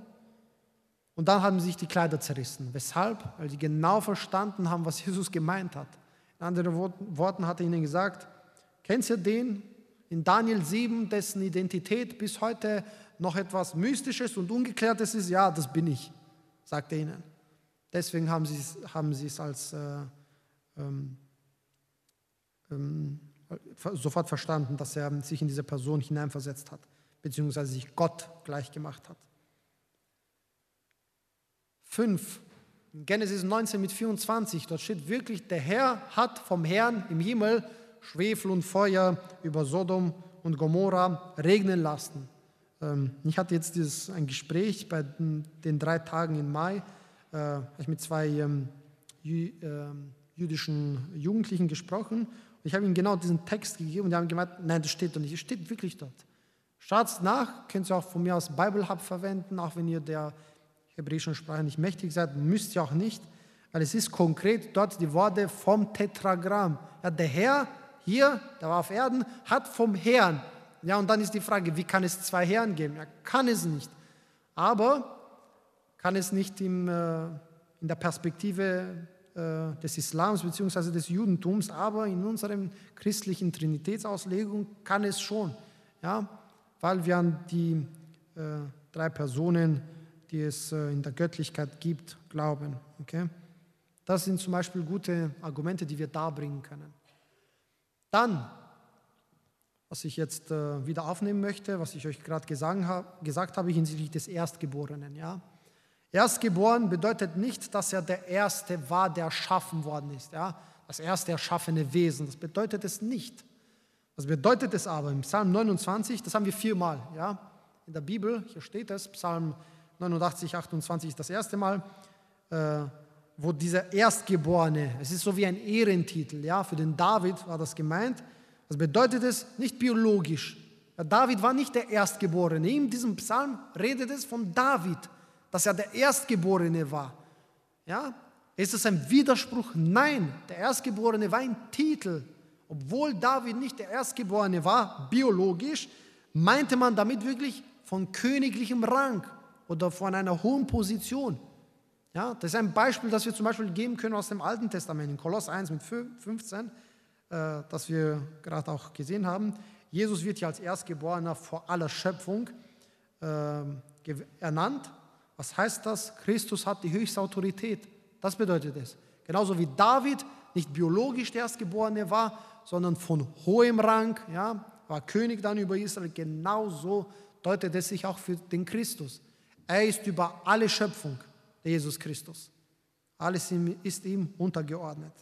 und dann haben sich die Kleider zerrissen. Weshalb? Weil sie genau verstanden haben, was Jesus gemeint hat. In anderen Worten hat er ihnen gesagt, kennt ihr den in Daniel sieben, dessen Identität bis heute noch etwas Mystisches und Ungeklärtes ist? Ja, das bin ich, sagt er ihnen. Deswegen haben sie es, haben sie es als äh, ähm, ähm, sofort verstanden, dass er sich in diese Person hineinversetzt hat, beziehungsweise sich Gott gleich gemacht hat. Fünf. In Genesis neunzehn mit vierundzwanzig, dort steht wirklich, der Herr hat vom Herrn im Himmel Schwefel und Feuer über Sodom und Gomorra regnen lassen. Ähm, ich hatte jetzt dieses, ein Gespräch bei den, den drei Tagen im Mai, äh, habe ich mit zwei ähm, jü, äh, jüdischen Jugendlichen gesprochen. Ich habe ihnen genau diesen Text gegeben und die haben gemeint, nein, das steht doch nicht, es steht wirklich dort. Schaut nach, könnt ihr auch von mir aus Bible Hub verwenden, auch wenn ihr der hebräischen Sprache nicht mächtig seid, müsst ihr auch nicht, weil es ist konkret dort die Worte vom Tetragramm. Ja, der Herr hier, der war auf Erden, hat vom Herrn. Ja, und dann ist die Frage, wie kann es zwei Herren geben? Ja, kann es nicht. Aber kann es nicht im, äh, in der Perspektive des Islams bzw. des Judentums, aber in unserer christlichen Trinitätsauslegung kann es schon, ja, weil wir an die äh, drei Personen, die es äh, in der Göttlichkeit gibt, glauben. Okay? Das sind zum Beispiel gute Argumente, die wir darbringen können. Dann, was ich jetzt äh, wieder aufnehmen möchte, was ich euch gerade gesagt, hab, gesagt habe hinsichtlich des Erstgeborenen, ja. Erstgeboren bedeutet nicht, dass er der Erste war, der erschaffen worden ist. Ja? Das erste erschaffene Wesen, das bedeutet es nicht. Was bedeutet es aber? Im Psalm neunundzwanzig, das haben wir viermal, ja? In der Bibel, hier steht es, Psalm neunundachtzig, achtundzwanzig ist das erste Mal, äh, wo dieser Erstgeborene, es ist so wie ein Ehrentitel, ja? Für den David war das gemeint. Was bedeutet es? Nicht biologisch. Ja, David war nicht der Erstgeborene. In diesem Psalm redet es von David, dass er der Erstgeborene war. Ja? Ist es ein Widerspruch? Nein, der Erstgeborene war ein Titel. Obwohl David nicht der Erstgeborene war, biologisch, meinte man damit wirklich von königlichem Rang oder von einer hohen Position. Ja? Das ist ein Beispiel, das wir zum Beispiel geben können aus dem Alten Testament, in Kolosser eins mit fünfzehn, äh, das wir gerade auch gesehen haben. Jesus wird ja als Erstgeborener vor aller Schöpfung äh, ernannt. Was heißt das? Christus hat die höchste Autorität. Das bedeutet es. Genauso wie David nicht biologisch der Erstgeborene war, sondern von hohem Rang, ja, war König dann über Israel. Genauso deutet es sich auch für den Christus. Er ist über alle Schöpfung, der Jesus Christus. Alles ist ihm untergeordnet.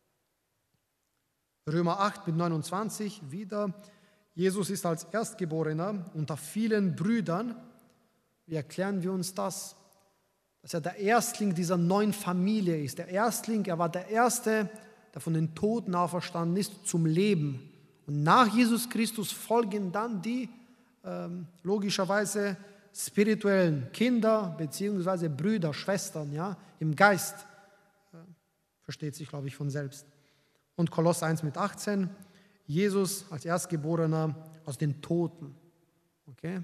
Römer acht mit neunundzwanzig wieder. Jesus ist als Erstgeborener unter vielen Brüdern. Wie erklären wir uns das? Dass er der Erstling dieser neuen Familie ist. Der Erstling, er war der Erste, der von den Toten auferstanden ist, zum Leben. Und nach Jesus Christus folgen dann die ähm, logischerweise spirituellen Kinder bzw. Brüder, Schwestern, ja, im Geist. Äh, versteht sich, glaube ich, von selbst. Und Kolosser eins mit achtzehn, Jesus als Erstgeborener aus den Toten. Okay?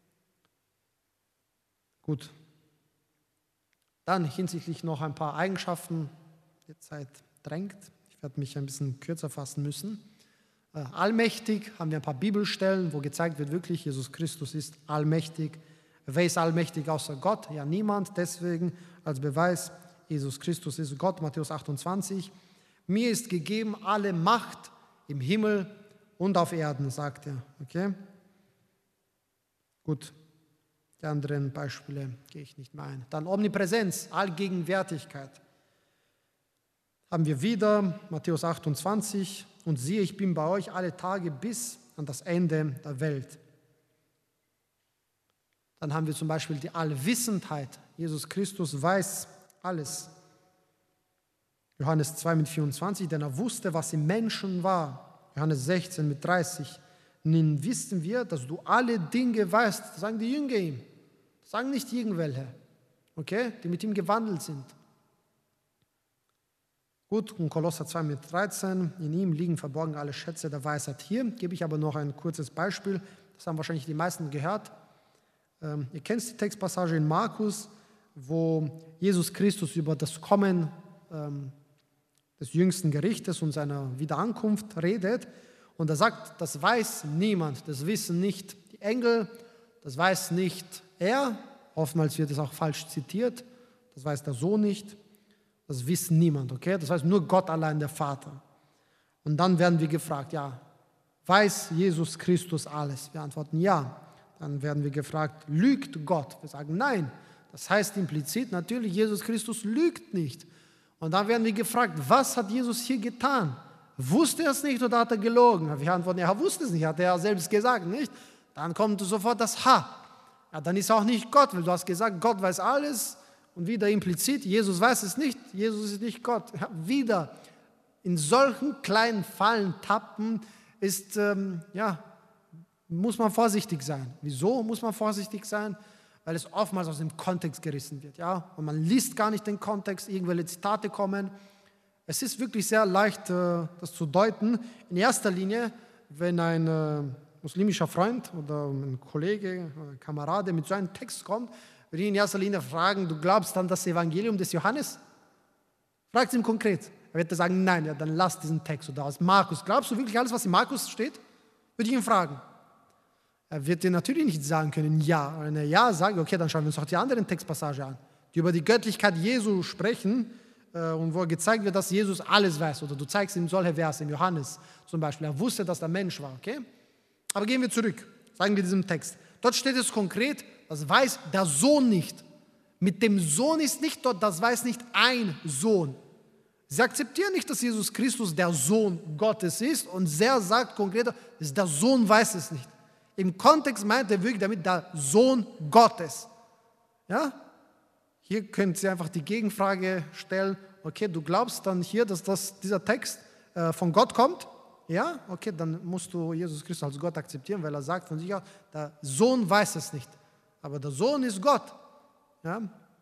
Gut. Dann hinsichtlich noch ein paar Eigenschaften. Die Zeit drängt. Ich werde mich ein bisschen kürzer fassen müssen. Äh, allmächtig haben wir ein paar Bibelstellen, wo gezeigt wird, wirklich, Jesus Christus ist allmächtig. Wer ist allmächtig außer Gott? Ja, niemand. Deswegen als Beweis, Jesus Christus ist Gott, Matthäus achtundzwanzig. Mir ist gegeben alle Macht im Himmel und auf Erden, sagt er. Okay? Gut. Die anderen Beispiele gehe ich nicht mehr ein. Dann Omnipräsenz, Allgegenwärtigkeit. Haben wir wieder Matthäus achtundzwanzig. Und siehe, ich bin bei euch alle Tage bis an das Ende der Welt. Dann haben wir zum Beispiel die Allwissendheit. Jesus Christus weiß alles. Johannes zwei mit vierundzwanzig, denn er wusste, was im Menschen war. Johannes sechzehn mit dreißig. Nun wissen wir, dass du alle Dinge weißt. Das sagen die Jünger ihm. Das sagen nicht irgendwelche, okay, die mit ihm gewandelt sind. Gut, und Kolosser zwei mit dreizehn. In ihm liegen verborgen alle Schätze der Weisheit. Hier gebe ich aber noch ein kurzes Beispiel. Das haben wahrscheinlich die meisten gehört. Ähm, ihr kennt die Textpassage in Markus, wo Jesus Christus über das Kommen ähm, des jüngsten Gerichtes und seiner Wiederankunft redet. Und er sagt, das weiß niemand, das wissen nicht die Engel, das weiß nicht er, oftmals wird es auch falsch zitiert, das weiß der Sohn nicht, das wissen niemand, okay? Das weiß nur Gott allein, der Vater. Und dann werden wir gefragt, ja, weiß Jesus Christus alles? Wir antworten ja. Dann werden wir gefragt, lügt Gott? Wir sagen nein. Das heißt implizit natürlich, Jesus Christus lügt nicht. Und dann werden wir gefragt, was hat Jesus hier getan? Wusste er es nicht oder hat er gelogen? Wir antworten, er wusste es nicht, hat er selbst gesagt, nicht? Dann kommt sofort das Ha. Ja, dann ist auch nicht Gott, weil du hast gesagt, Gott weiß alles und wieder implizit, Jesus weiß es nicht, Jesus ist nicht Gott. Ja, wieder in solchen kleinen Fallen tappen ist, ähm, ja, muss man vorsichtig sein. Wieso muss man vorsichtig sein? Weil es oftmals aus dem Kontext gerissen wird, ja? Und man liest gar nicht den Kontext, irgendwelche Zitate kommen. Es ist wirklich sehr leicht, das zu deuten. In erster Linie, wenn ein muslimischer Freund oder ein Kollege, ein Kamerade mit so einem Text kommt, würde ich in erster Linie fragen, du glaubst an das Evangelium des Johannes? Fragt ihn konkret. Er wird sagen, nein, ja, dann lass diesen Text. Oder aus Markus, glaubst du wirklich alles, was in Markus steht? Würde ich ihn fragen. Er wird dir natürlich nicht sagen können, ja. Wenn er ja sagt, okay, dann schauen wir uns auch die anderen Textpassagen an, die über die Göttlichkeit Jesu sprechen, und wo gezeigt wird, dass Jesus alles weiß. Oder du zeigst ihm solche Verse, im Johannes zum Beispiel. Er wusste, dass er Mensch war. Okay? Aber gehen wir zurück, sagen wir diesem Text. Dort steht es konkret, das weiß der Sohn nicht. Mit dem Sohn ist nicht dort, das weiß nicht ein Sohn. Sie akzeptieren nicht, dass Jesus Christus der Sohn Gottes ist. Und er sagt konkret, der Sohn weiß es nicht. Im Kontext meint er wirklich damit der Sohn Gottes. Ja? Hier könnt ihr einfach die Gegenfrage stellen, okay, du glaubst dann hier, dass das, dieser Text äh, von Gott kommt? Ja, okay, dann musst du Jesus Christus als Gott akzeptieren, weil er sagt von sich aus, der Sohn weiß es nicht, aber der Sohn ist Gott. Ja?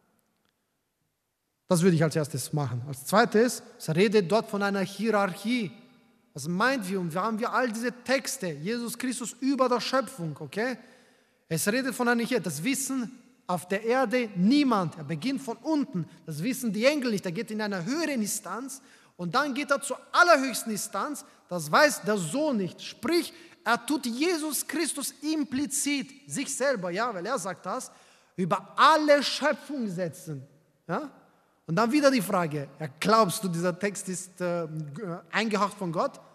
Das würde ich als erstes machen. Als zweites, es redet dort von einer Hierarchie. Was meint wir? Und wir haben wir all diese Texte, Jesus Christus über der Schöpfung, okay? Es redet von einer Hierarchie, das Wissen auf der Erde niemand. Er beginnt von unten. Das wissen die Engel nicht. Er geht in eine höhere Instanz und dann geht er zur allerhöchsten Instanz. Das weiß der Sohn nicht. Sprich, er tut Jesus Christus implizit, sich selber, ja, weil er sagt das, über alle Schöpfung setzen. Ja? Und dann wieder die Frage, ja, glaubst du, dieser Text ist äh, eingehaucht von Gott?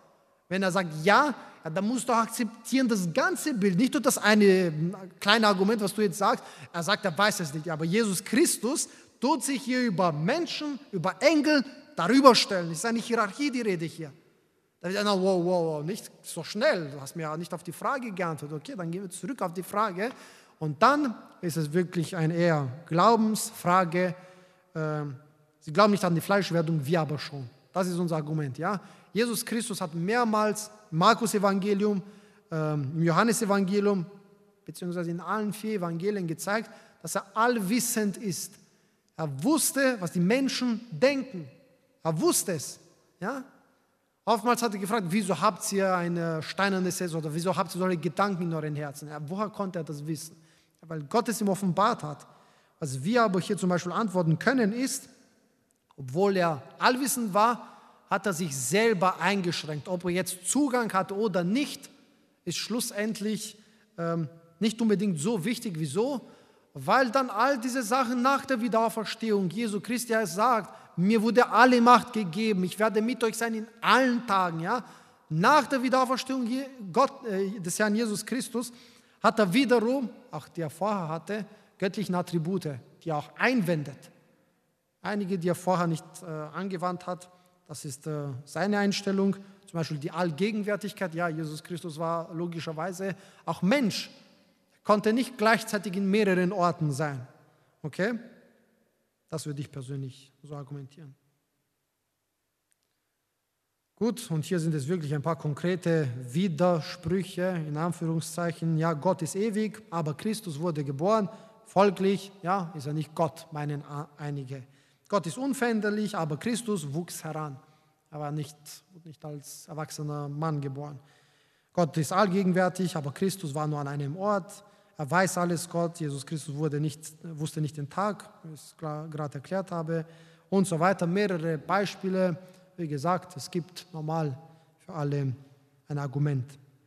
Wenn er sagt ja, ja, dann musst du auch akzeptieren das ganze Bild, nicht nur das eine kleine Argument, was du jetzt sagst. Er sagt, er weiß es nicht, aber Jesus Christus tut sich hier über Menschen, über Engel darüber stellen. Es ist eine Hierarchie, die Rede hier. Da wird einer, wow, wow, wow, nicht so schnell, du hast mir ja nicht auf die Frage geantwortet. Okay, dann gehen wir zurück auf die Frage. Und dann ist es wirklich eine eher Glaubensfrage. Sie glauben nicht an die Fleischwerdung, wir aber schon. Das ist unser Argument. Ja? Jesus Christus hat mehrmals im Markus-Evangelium, im Johannes-Evangelium, beziehungsweise in allen vier Evangelien gezeigt, dass er allwissend ist. Er wusste, was die Menschen denken. Er wusste es. Ja? Oftmals hat er gefragt, wieso habt ihr eine steinerne Herz oder wieso habt ihr solche Gedanken in euren Herzen? Ja, woher konnte er das wissen? Ja, weil Gott es ihm offenbart hat. Was wir aber hier zum Beispiel antworten können ist, obwohl er allwissend war, hat er sich selber eingeschränkt. Ob er jetzt Zugang hatte oder nicht, ist schlussendlich ähm, nicht unbedingt so wichtig. Wieso? Weil dann all diese Sachen nach der Wiederauferstehung Jesu Christi sagt, mir wurde alle Macht gegeben, ich werde mit euch sein in allen Tagen. Ja? Nach der Wiederauferstehung Gott, äh, des Herrn Jesus Christus hat er wiederum, auch die er vorher hatte, göttlichen Attribute, die er auch einwendet. Einige, die er vorher nicht äh, angewandt hat, das ist äh, seine Einstellung, zum Beispiel die Allgegenwärtigkeit. Ja, Jesus Christus war logischerweise auch Mensch, er konnte nicht gleichzeitig in mehreren Orten sein. Okay? Das würde ich persönlich so argumentieren. Gut, und hier sind es wirklich ein paar konkrete Widersprüche, in Anführungszeichen. Ja, Gott ist ewig, aber Christus wurde geboren. Folglich, ja, ist er nicht Gott, meinen einige. Gott ist unveränderlich, aber Christus wuchs heran. Er war nicht, nicht als erwachsener Mann geboren. Gott ist allgegenwärtig, aber Christus war nur an einem Ort. Er weiß alles, Gott. Jesus Christus wurde nicht, wusste nicht den Tag, wie ich es gerade erklärt habe, und so weiter. Mehrere Beispiele. Wie gesagt, es gibt normal für alle ein Argument.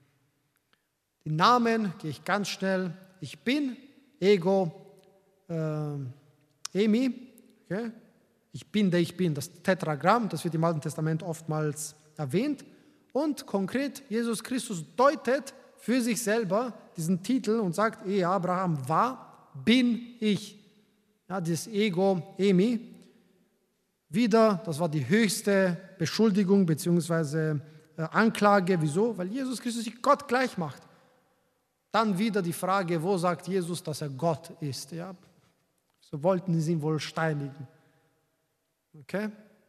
Die Namen gehe ich ganz schnell. Ich bin, Ego, äh, Emi. Okay? Ich bin, der ich bin, das Tetragramm, das wird im Alten Testament oftmals erwähnt. Und konkret, Jesus Christus deutet für sich selber diesen Titel und sagt, ehe Abraham war, bin ich. Ja, dieses Ego, Emi. Wieder, das war die höchste Beschuldigung bzw. Äh, Anklage. Wieso? Weil Jesus Christus sich Gott gleich macht. Dann wieder die Frage, wo sagt Jesus, dass er Gott ist? Ja? So wollten sie ihn wohl steinigen. Okay?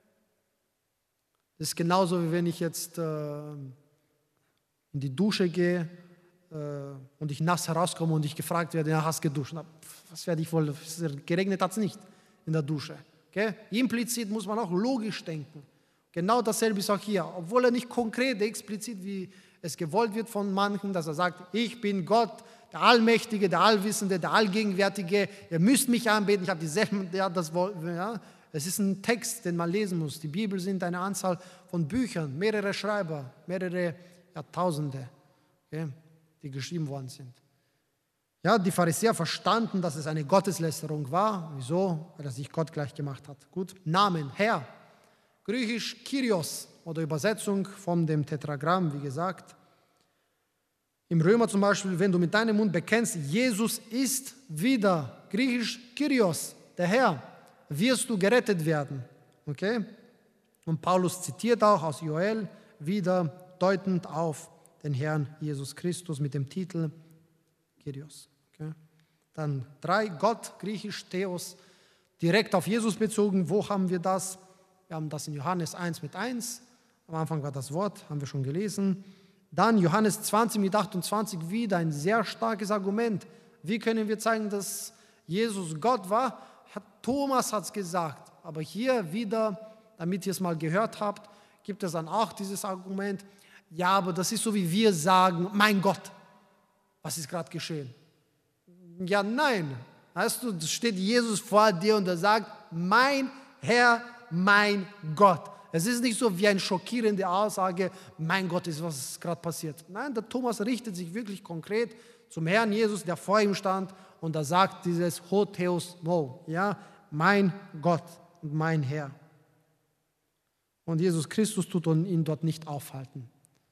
Das ist genauso, wie wenn ich jetzt äh, in die Dusche gehe äh, und ich nass herauskomme und ich gefragt werde, ja, hast du geduscht? Na, was werde ich wohl, geregnet hat es nicht in der Dusche. Okay? Implizit muss man auch logisch denken. Genau dasselbe ist auch hier. Obwohl er nicht konkret, explizit, wie es gewollt wird von manchen, dass er sagt, ich bin Gott, der Allmächtige, der Allwissende, der Allgegenwärtige, ihr müsst mich anbeten, ich habe dieselben, ja, das, ja. Es ist ein Text, den man lesen muss. Die Bibel sind eine Anzahl von Büchern, mehrere Schreiber, mehrere Jahrtausende, okay, die geschrieben worden sind. Ja, die Pharisäer verstanden, dass es eine Gotteslästerung war. Wieso? Weil er sich Gott gleich gemacht hat. Gut, Namen, Herr, griechisch Kyrios oder Übersetzung von dem Tetragramm, wie gesagt. Im Römer zum Beispiel, wenn du mit deinem Mund bekennst, Jesus ist wieder, griechisch Kyrios, der Herr, wirst du gerettet werden. Okay? Und Paulus zitiert auch aus Joel wieder deutend auf den Herrn Jesus Christus mit dem Titel Kyrios. Okay? Dann drei, Gott, griechisch Theos, direkt auf Jesus bezogen. Wo haben wir das? Wir haben das in Johannes eins mit eins. Am Anfang war das Wort, haben wir schon gelesen. Dann Johannes zwanzig mit achtundzwanzig, wieder ein sehr starkes Argument. Wie können wir zeigen, dass Jesus Gott war? Thomas hat es gesagt, aber hier wieder, damit ihr es mal gehört habt, gibt es dann auch dieses Argument, ja, aber das ist so, wie wir sagen, mein Gott, was ist gerade geschehen? Ja, nein, weißt du, da steht Jesus vor dir und er sagt, mein Herr, mein Gott. Es ist nicht so wie eine schockierende Aussage, mein Gott ist, was ist gerade passiert. Nein, der Thomas richtet sich wirklich konkret zum Herrn Jesus, der vor ihm stand, und er sagt dieses Ho Theos No, ja, mein Gott und mein Herr. Und Jesus Christus tut ihn dort nicht aufhalten.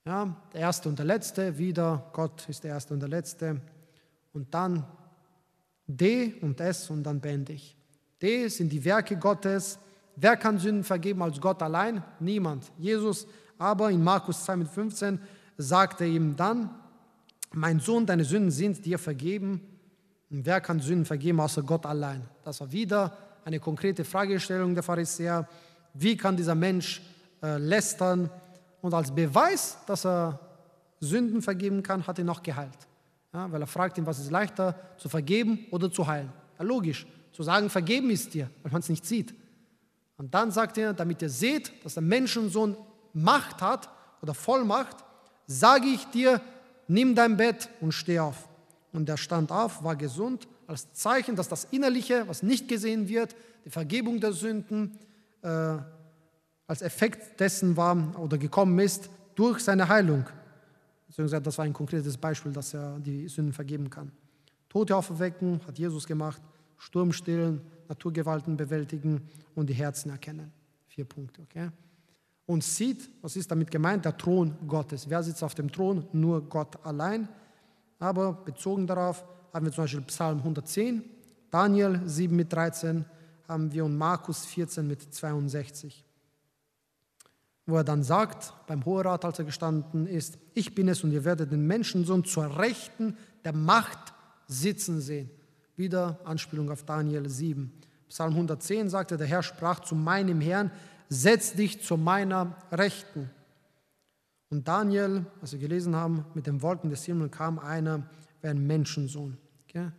Ja, der Erste und der Letzte, wieder Gott ist der Erste und der Letzte. Und dann D und S und dann beende ich. D sind die Werke Gottes. Wer kann Sünden vergeben als Gott allein? Niemand. Jesus aber in Markus zwei mit fünfzehn sagte ihm dann, mein Sohn, deine Sünden sind dir vergeben. Und wer kann Sünden vergeben außer Gott allein? Das war wieder eine konkrete Fragestellung der Pharisäer. Wie kann dieser Mensch äh, lästern? Und als Beweis, dass er Sünden vergeben kann, hat er noch geheilt. Ja, weil er fragt ihn, was ist leichter, zu vergeben oder zu heilen? Ja, logisch, zu sagen, vergeben ist dir, weil man es nicht sieht. Und dann sagt er, damit ihr seht, dass der Menschensohn Macht hat oder Vollmacht, sage ich dir, nimm dein Bett und steh auf. Und er stand auf, war gesund, als Zeichen, dass das Innerliche, was nicht gesehen wird, die Vergebung der Sünden, äh, als Effekt dessen war oder gekommen ist durch seine Heilung. Beziehungsweise das war ein konkretes Beispiel, dass er die Sünden vergeben kann. Tote auferwecken, hat Jesus gemacht, Sturm stillen, Naturgewalten bewältigen und die Herzen erkennen. Vier Punkte, okay? Und sieht, was ist damit gemeint? Der Thron Gottes. Wer sitzt auf dem Thron? Nur Gott allein. Aber bezogen darauf haben wir zum Beispiel Psalm hundertzehn, Daniel sieben mit dreizehn haben wir und Markus vierzehn mit zweiundsechzig. Wo er dann sagt, beim Hoherat, als er gestanden ist, ich bin es und ihr werdet den Menschensohn zur Rechten der Macht sitzen sehen. Wieder Anspielung auf Daniel sieben. Psalm hundertzehn sagte, der Herr sprach zu meinem Herrn, setz dich zu meiner Rechten. Und Daniel, als wir gelesen haben, mit den Wolken des Himmels kam einer wie ein Menschensohn. Okay?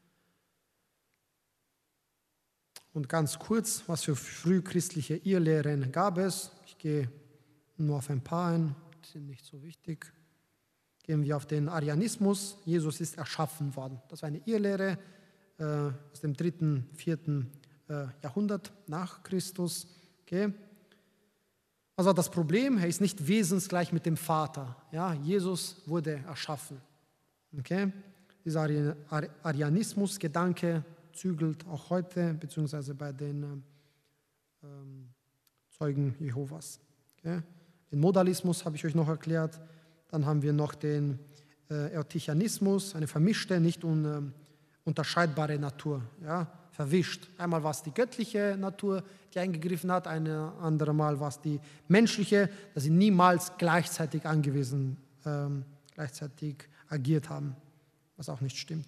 Und ganz kurz, was für frühchristliche Irrlehren gab es. Ich gehe nur auf ein paar ein, die sind nicht so wichtig. Gehen wir auf den Arianismus. Jesus ist erschaffen worden. Das war eine Irrlehre äh, aus dem dritten, vierten äh, Jahrhundert nach Christus. Okay? Also das Problem, er ist nicht wesensgleich mit dem Vater. Ja? Jesus wurde erschaffen. Okay? Dieser Ari- Ari- Arianismus-Gedanke zügelt auch heute, beziehungsweise bei den ähm, Zeugen Jehovas. Okay? Den Modalismus habe ich euch noch erklärt. Dann haben wir noch den äh, Eutychianismus, eine vermischte, nicht un, äh, unterscheidbare Natur. Ja? Verwischt. Einmal war es die göttliche Natur, die eingegriffen hat, ein andere Mal war es die menschliche, dass sie niemals gleichzeitig angewiesen, ähm, gleichzeitig agiert haben, was auch nicht stimmt.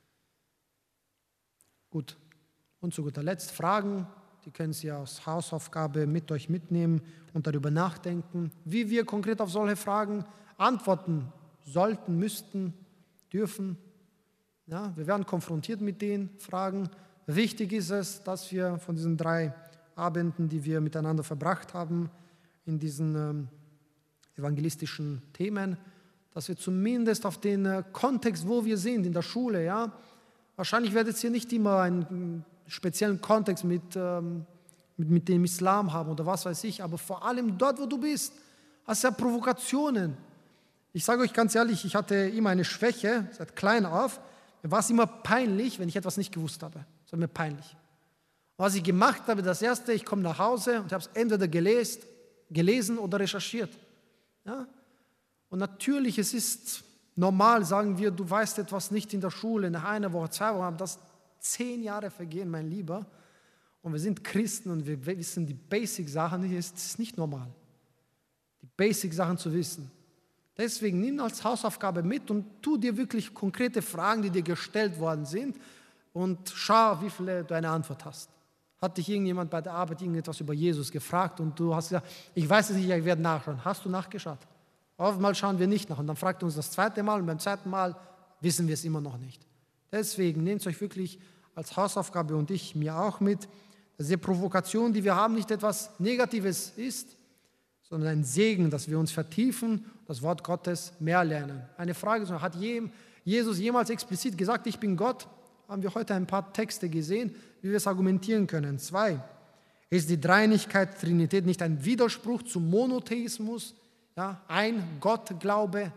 Gut, und zu guter Letzt Fragen, die können Sie als Hausaufgabe mit euch mitnehmen und darüber nachdenken, wie wir konkret auf solche Fragen antworten sollten, müssten, dürfen. Ja, wir werden konfrontiert mit den Fragen. Wichtig ist es, dass wir von diesen drei Abenden, die wir miteinander verbracht haben, in diesen ähm, evangelistischen Themen, dass wir zumindest auf den äh, Kontext, wo wir sind, in der Schule, ja, wahrscheinlich werdet ihr nicht immer einen speziellen Kontext mit, ähm, mit, mit dem Islam haben oder was weiß ich, aber vor allem dort, wo du bist, hast du ja Provokationen. Ich sage euch ganz ehrlich, ich hatte immer eine Schwäche, seit klein auf, mir war es immer peinlich, wenn ich etwas nicht gewusst habe. Es war mir peinlich. Und was ich gemacht habe, das Erste, ich komme nach Hause und habe es entweder gelesen, gelesen oder recherchiert. Ja? Und natürlich, es ist normal, sagen wir, du weißt etwas nicht in der Schule, nach einer Woche, zwei Wochen, das zehn Jahre vergehen, mein Lieber. Und wir sind Christen und wir wissen die Basic-Sachen, das ist nicht normal. Die Basic-Sachen zu wissen. Deswegen nimm als Hausaufgabe mit und tu dir wirklich konkrete Fragen, die dir gestellt worden sind und schau, wie viele du eine Antwort hast. Hat dich irgendjemand bei der Arbeit irgendetwas über Jesus gefragt und du hast gesagt, ich weiß es nicht, ich werde nachschauen. Hast du nachgeschaut? Oftmals schauen wir nicht nach und dann fragt er uns das zweite Mal und beim zweiten Mal wissen wir es immer noch nicht. Deswegen nehmt es euch wirklich als Hausaufgabe und ich mir auch mit, dass die Provokation, die wir haben, nicht etwas Negatives ist, sondern ein Segen, dass wir uns vertiefen, das Wort Gottes mehr lernen. Eine Frage, hat Jesus jemals explizit gesagt, ich bin Gott? Haben wir heute ein paar Texte gesehen, wie wir es argumentieren können. Zwei, ist die Dreieinigkeit, Trinität nicht ein Widerspruch zum Monotheismus? Ja, ein Gottglaube.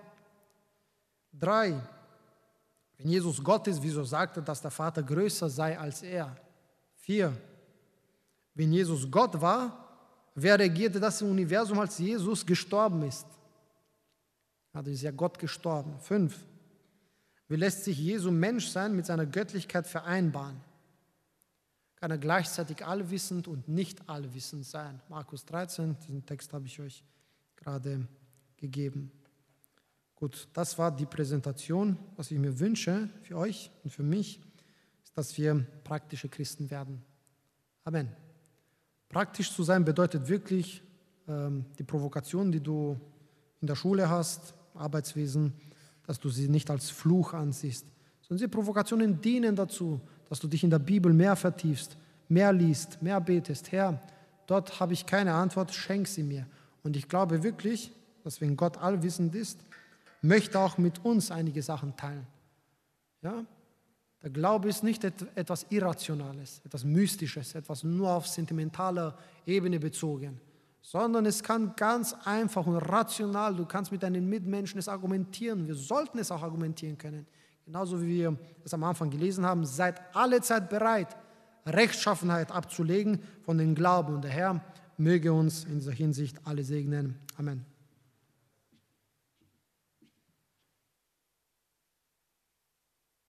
Drei, wenn Jesus Gott ist, wieso sagt er, dass der Vater größer sei als er? Vier, wenn Jesus Gott war, wer regierte das Universum, als Jesus gestorben ist? Dadurch ist ja Gott gestorben. Fünf. Wie lässt sich Jesu Menschsein mit seiner Göttlichkeit vereinbaren? Kann er gleichzeitig allwissend und nicht allwissend sein? Markus dreizehn, diesen Text habe ich euch gerade gegeben. Gut, das war die Präsentation. Was ich mir wünsche für euch und für mich, ist, dass wir praktische Christen werden. Amen. Praktisch zu sein bedeutet wirklich, ähm, die Provokation, die du in der Schule hast, Arbeitswesen, dass du sie nicht als Fluch ansiehst, sondern diese Provokationen dienen dazu, dass du dich in der Bibel mehr vertiefst, mehr liest, mehr betest. Herr, dort habe ich keine Antwort, schenk sie mir. Und ich glaube wirklich, dass wenn Gott allwissend ist, möchte auch mit uns einige Sachen teilen. Ja? Der Glaube ist nicht etwas Irrationales, etwas Mystisches, etwas nur auf sentimentaler Ebene bezogen, sondern es kann ganz einfach und rational, du kannst mit deinen Mitmenschen es argumentieren, wir sollten es auch argumentieren können. Genauso wie wir es am Anfang gelesen haben, seid alle Zeit bereit, Rechtschaffenheit abzulegen von dem Glauben. Und der Herr möge uns in dieser Hinsicht alle segnen. Amen.